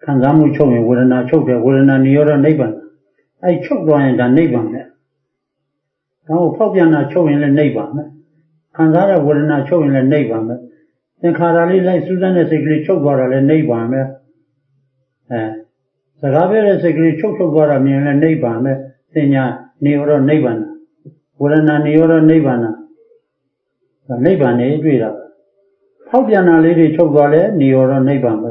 ခံစားမှုချုပ်ရင်ဝေဒနာချုပ်တယ်ဝေဒနာနိရောဓနိဗ္ဗာန်အဲ့ချုပ်သွားရင်ဒါနိဗ္ဗာန်ပဲဒါကိုဖောက်ပြန်တာချုပ်ရင်လည်းနိဗ္ဗာန်ပဲခံစားတဲ့ဝေဒနာချုပ်ရင်လည်းနိဗ္ဗာန်ပဲသင်္ခါရလေးလိုက်စူးစမ်းတဲ့စိတ်ကလေးချုပ်သွားတာလည်းနိဗ္ဗာန်ပဲစကားပြောတဲ့စိတ်ကလေးချုပ်သွားတာမြင်လည်းနိဗ္ဗာန်ပဲသင်ညာနိရောဓနိဗ္ဗာန်ဝေဒနာနိရောဓနိဗ္ဗာန်နိဗ္ဗာန်နဲ့တွေ့တာဖောက်ပြန်တာလေးတွေချုပ်သွားလဲနိရောဓနိဗ္ဗာန်ပဲ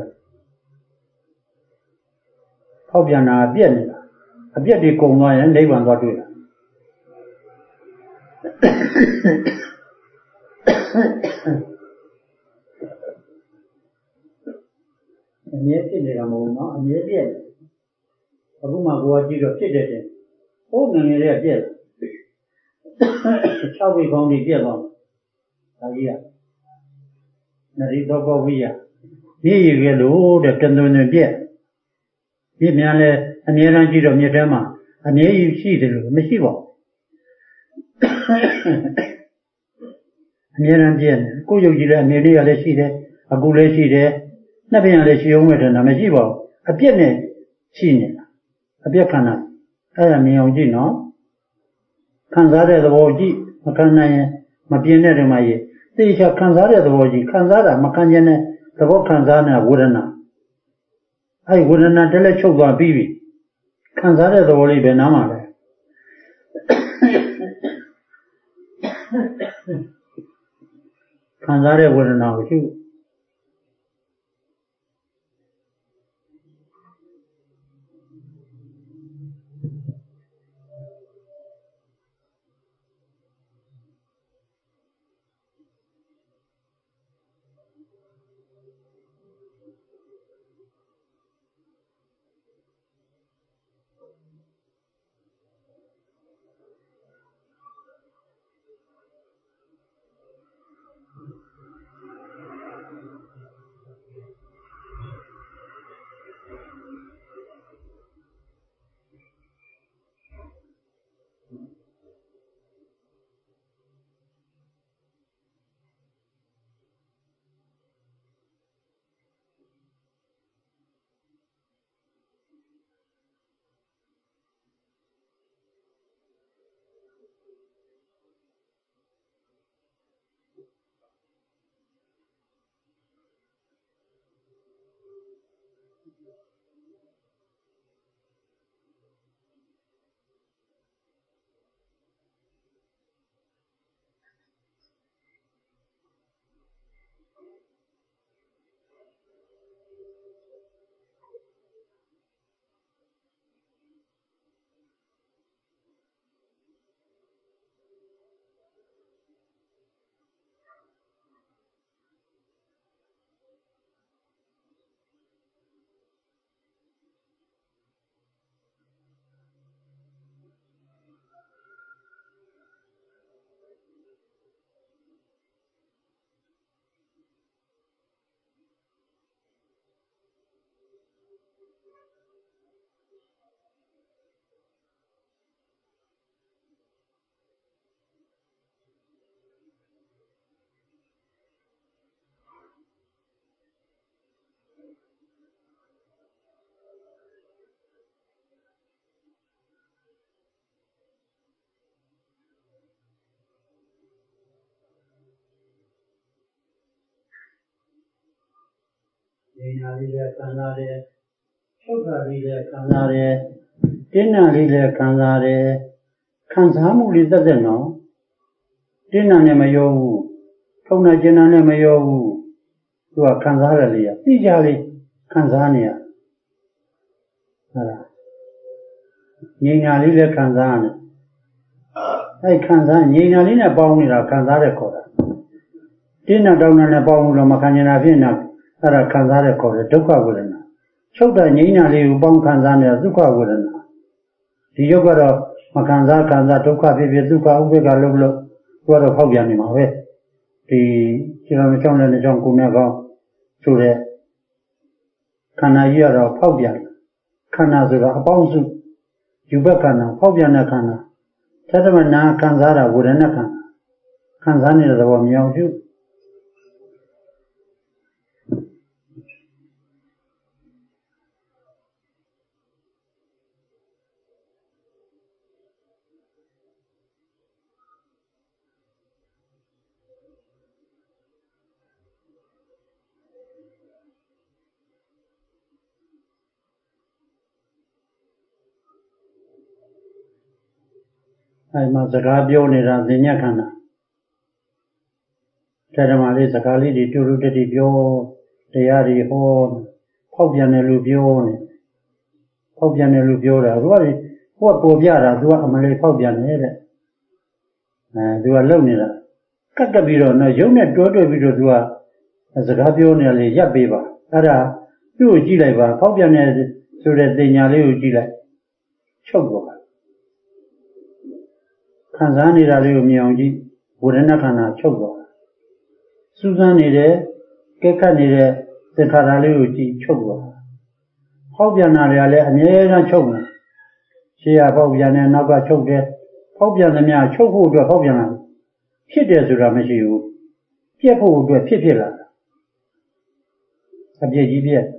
ဖောက်ပြန်တာအပြည့်နေတာအပြည့်တွေကုန်သွားရင်နိဗ္ဗာန်သွားတွေ့တာအမြဲဖြစ်နေတာမဟုတ်နော်အမြဲပြည့်အခုမှကိုယ်ကကြည့်တော့ဖြစ်တဲ့ဟိုငငယ်လေးကပြည့်6ဝိကောင်းကြီးပြည့်သွားဒါကြီးကနရိသောကဝိယမြည်ရည်ကလို့တဲ့တန်သွင်းပြည့်မြစ်များလဲအမြဲတမ်းကြည့်တော့မြစ်ထဲမှာအမြဲရှိတယ်လို့မရှိပါဘူးအမြဲတမ်းပြည့်တယ်ကိုယ်ယုတ်ကြည်တဲ့အမြဲလေးကလည်းရှိတယ်အခုလည်းရှိတယ်နှစ်ပြန်လည်းရှိအောင်မဲ့တယ်မရှိပါဘူးအပြည့်နဲ့ရှိနေတာအပြည့်ခန္ဓာအဲ့ဒါမြင်အောင်ကြည့်နော်ခံစားတဲ့သဘောကြည့်မခံနိုင်ရင်မပြင်းတဲ့ဓမ္မကြီးသိချာခံစားတဲ့သဘောကြည့်ခံစားတာမခံခြင်းနဲ့သဘောခံစားတဲ့ဝေဒနာအဲ့ဝေဒနာတက်လက်ချုပ်သွားပြီးပြီခံစားတဲ့သဘောလေးပဲနားမှာလဲခံစားတဲ့ဝေဒနာကိုရှုနေနာလေးလည်းခံစားတယ်ချုပ်တာလေးလည်းခံစားတယ်တင်းနာလေးလည်းခံစားတယ်ခံစားမှုလေးသက်သက်နော်တင်းနာနဲ့မရောဘူးထုံနာကျင်နာနဲ့မရောဘူးသူကခံစားရလေရသိကြလေးခံစားနေရဟုတ်လားငြိမ်နာလေးလည်းခံစားရတယ်အဲ့ခံစားငြိမ်နာလေးနဲ့ပေါင်းနေတာခံစားတယ်ခေါ်တာတင်းနာတောင်းနာနဲ့ပေါင်းလို့မခံကျင်တာဖြစ်နေအဲ့ဒါခံစားရခေါ်တယ်ဒုက္ခဝေဒနာချုပ်တဲ့ငြိမ်းနာလေးကိုပေါင်းခံစားနေတာဒုက္ခဝေဒနာဒီရုပ်ကတော့မခံစားခံစားဒုက္ခဖြစ်ဖြစ်ဒုက္ခဥပေက္ခလို့သူကတော့ဖောက်ပြန်နေမှာပဲဒီကျွန်တော်ကြောင့်လည်းကြောင့်ကိုမြတ်ကောင်းဆိုတဲ့ခန္ဓာကြီးကတော့ဖောက်ပြန်ခန္ဓာဆိုတာအပေါင်းစုယူဘက်ခန္ဓာဖောက်ပြန်တဲ့ခန္ဓာသတ္တမနာခံစားတာဝေဒနာခံစားနေတဲ့သဘောမြောင်ပြုအဲ့မှာစကားပြောနေတာသင်ညက်ခန္ဓာဓမ္မလေးစကားလေးတွေတူတူတတိပြောတရားတွေဟောဖောက်ပြန်တယ်လို့ပြောနေဖောက်ပြန်တယ်လို့ပြောတာသူကပေါ်ပြတာသူကအမလေးဖောက်ပြန်တယ်တဲ့သူကလုံနေတာကတ်ပြီးတော့နော်ရုပ်နဲ့တွဲပြီးတော့သူကစကားပြောနေလေရပ်ပေးပါအဲ့ဒါသူ့ကိုကြည့်လိုက်ပါဖောက်ပြန်တယ်ဆိုတဲ့တင်ညာလေးကိုကြည့်လိုက်ချုပ်သွားခံစားနေတာလေးကိုမြင်အောင်ကြည့်ဝေဒနာခန္ဓာချုပ်သွားစူးစမ်းနေတဲ့ကဲခတ်နေတဲ့သင်္ခါရလေးကိုကြည့်ချုပ်သွားဖောက်ပြန်တာတွေကလည်းအမြဲတမ်းချုပ်နေရှေ့ကဖောက်ပြန်တယ်နောက်ကချုပ်တယ်ဖောက်ပြန်သမျှချုပ်ဖို့အတွက်ဖောက်ပြန်လာဖြစ်တယ်ဆိုတာမရှိဘူးပြက်ဖို့အတွက်ဖြစ်လာအပြည့်ကြီးပြက်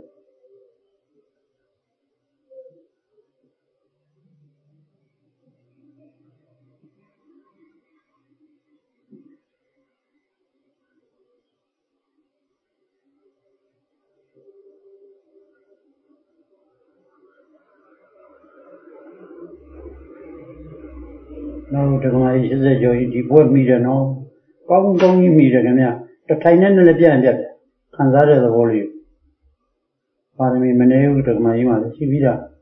နောက်တက္ကမကြီး80ကျော်ကြီးဒီဘွဲ့မိတယ်နော်ကောင်းကြီးမိတယ်ခင်ဗျတထိုင်နဲ့လည်းပြတ်တယ်ခံစားတဲ့သဘောလေးပါရမီမနေဘူးတက္ကမကြီးမှလည်းရှိပြီးသား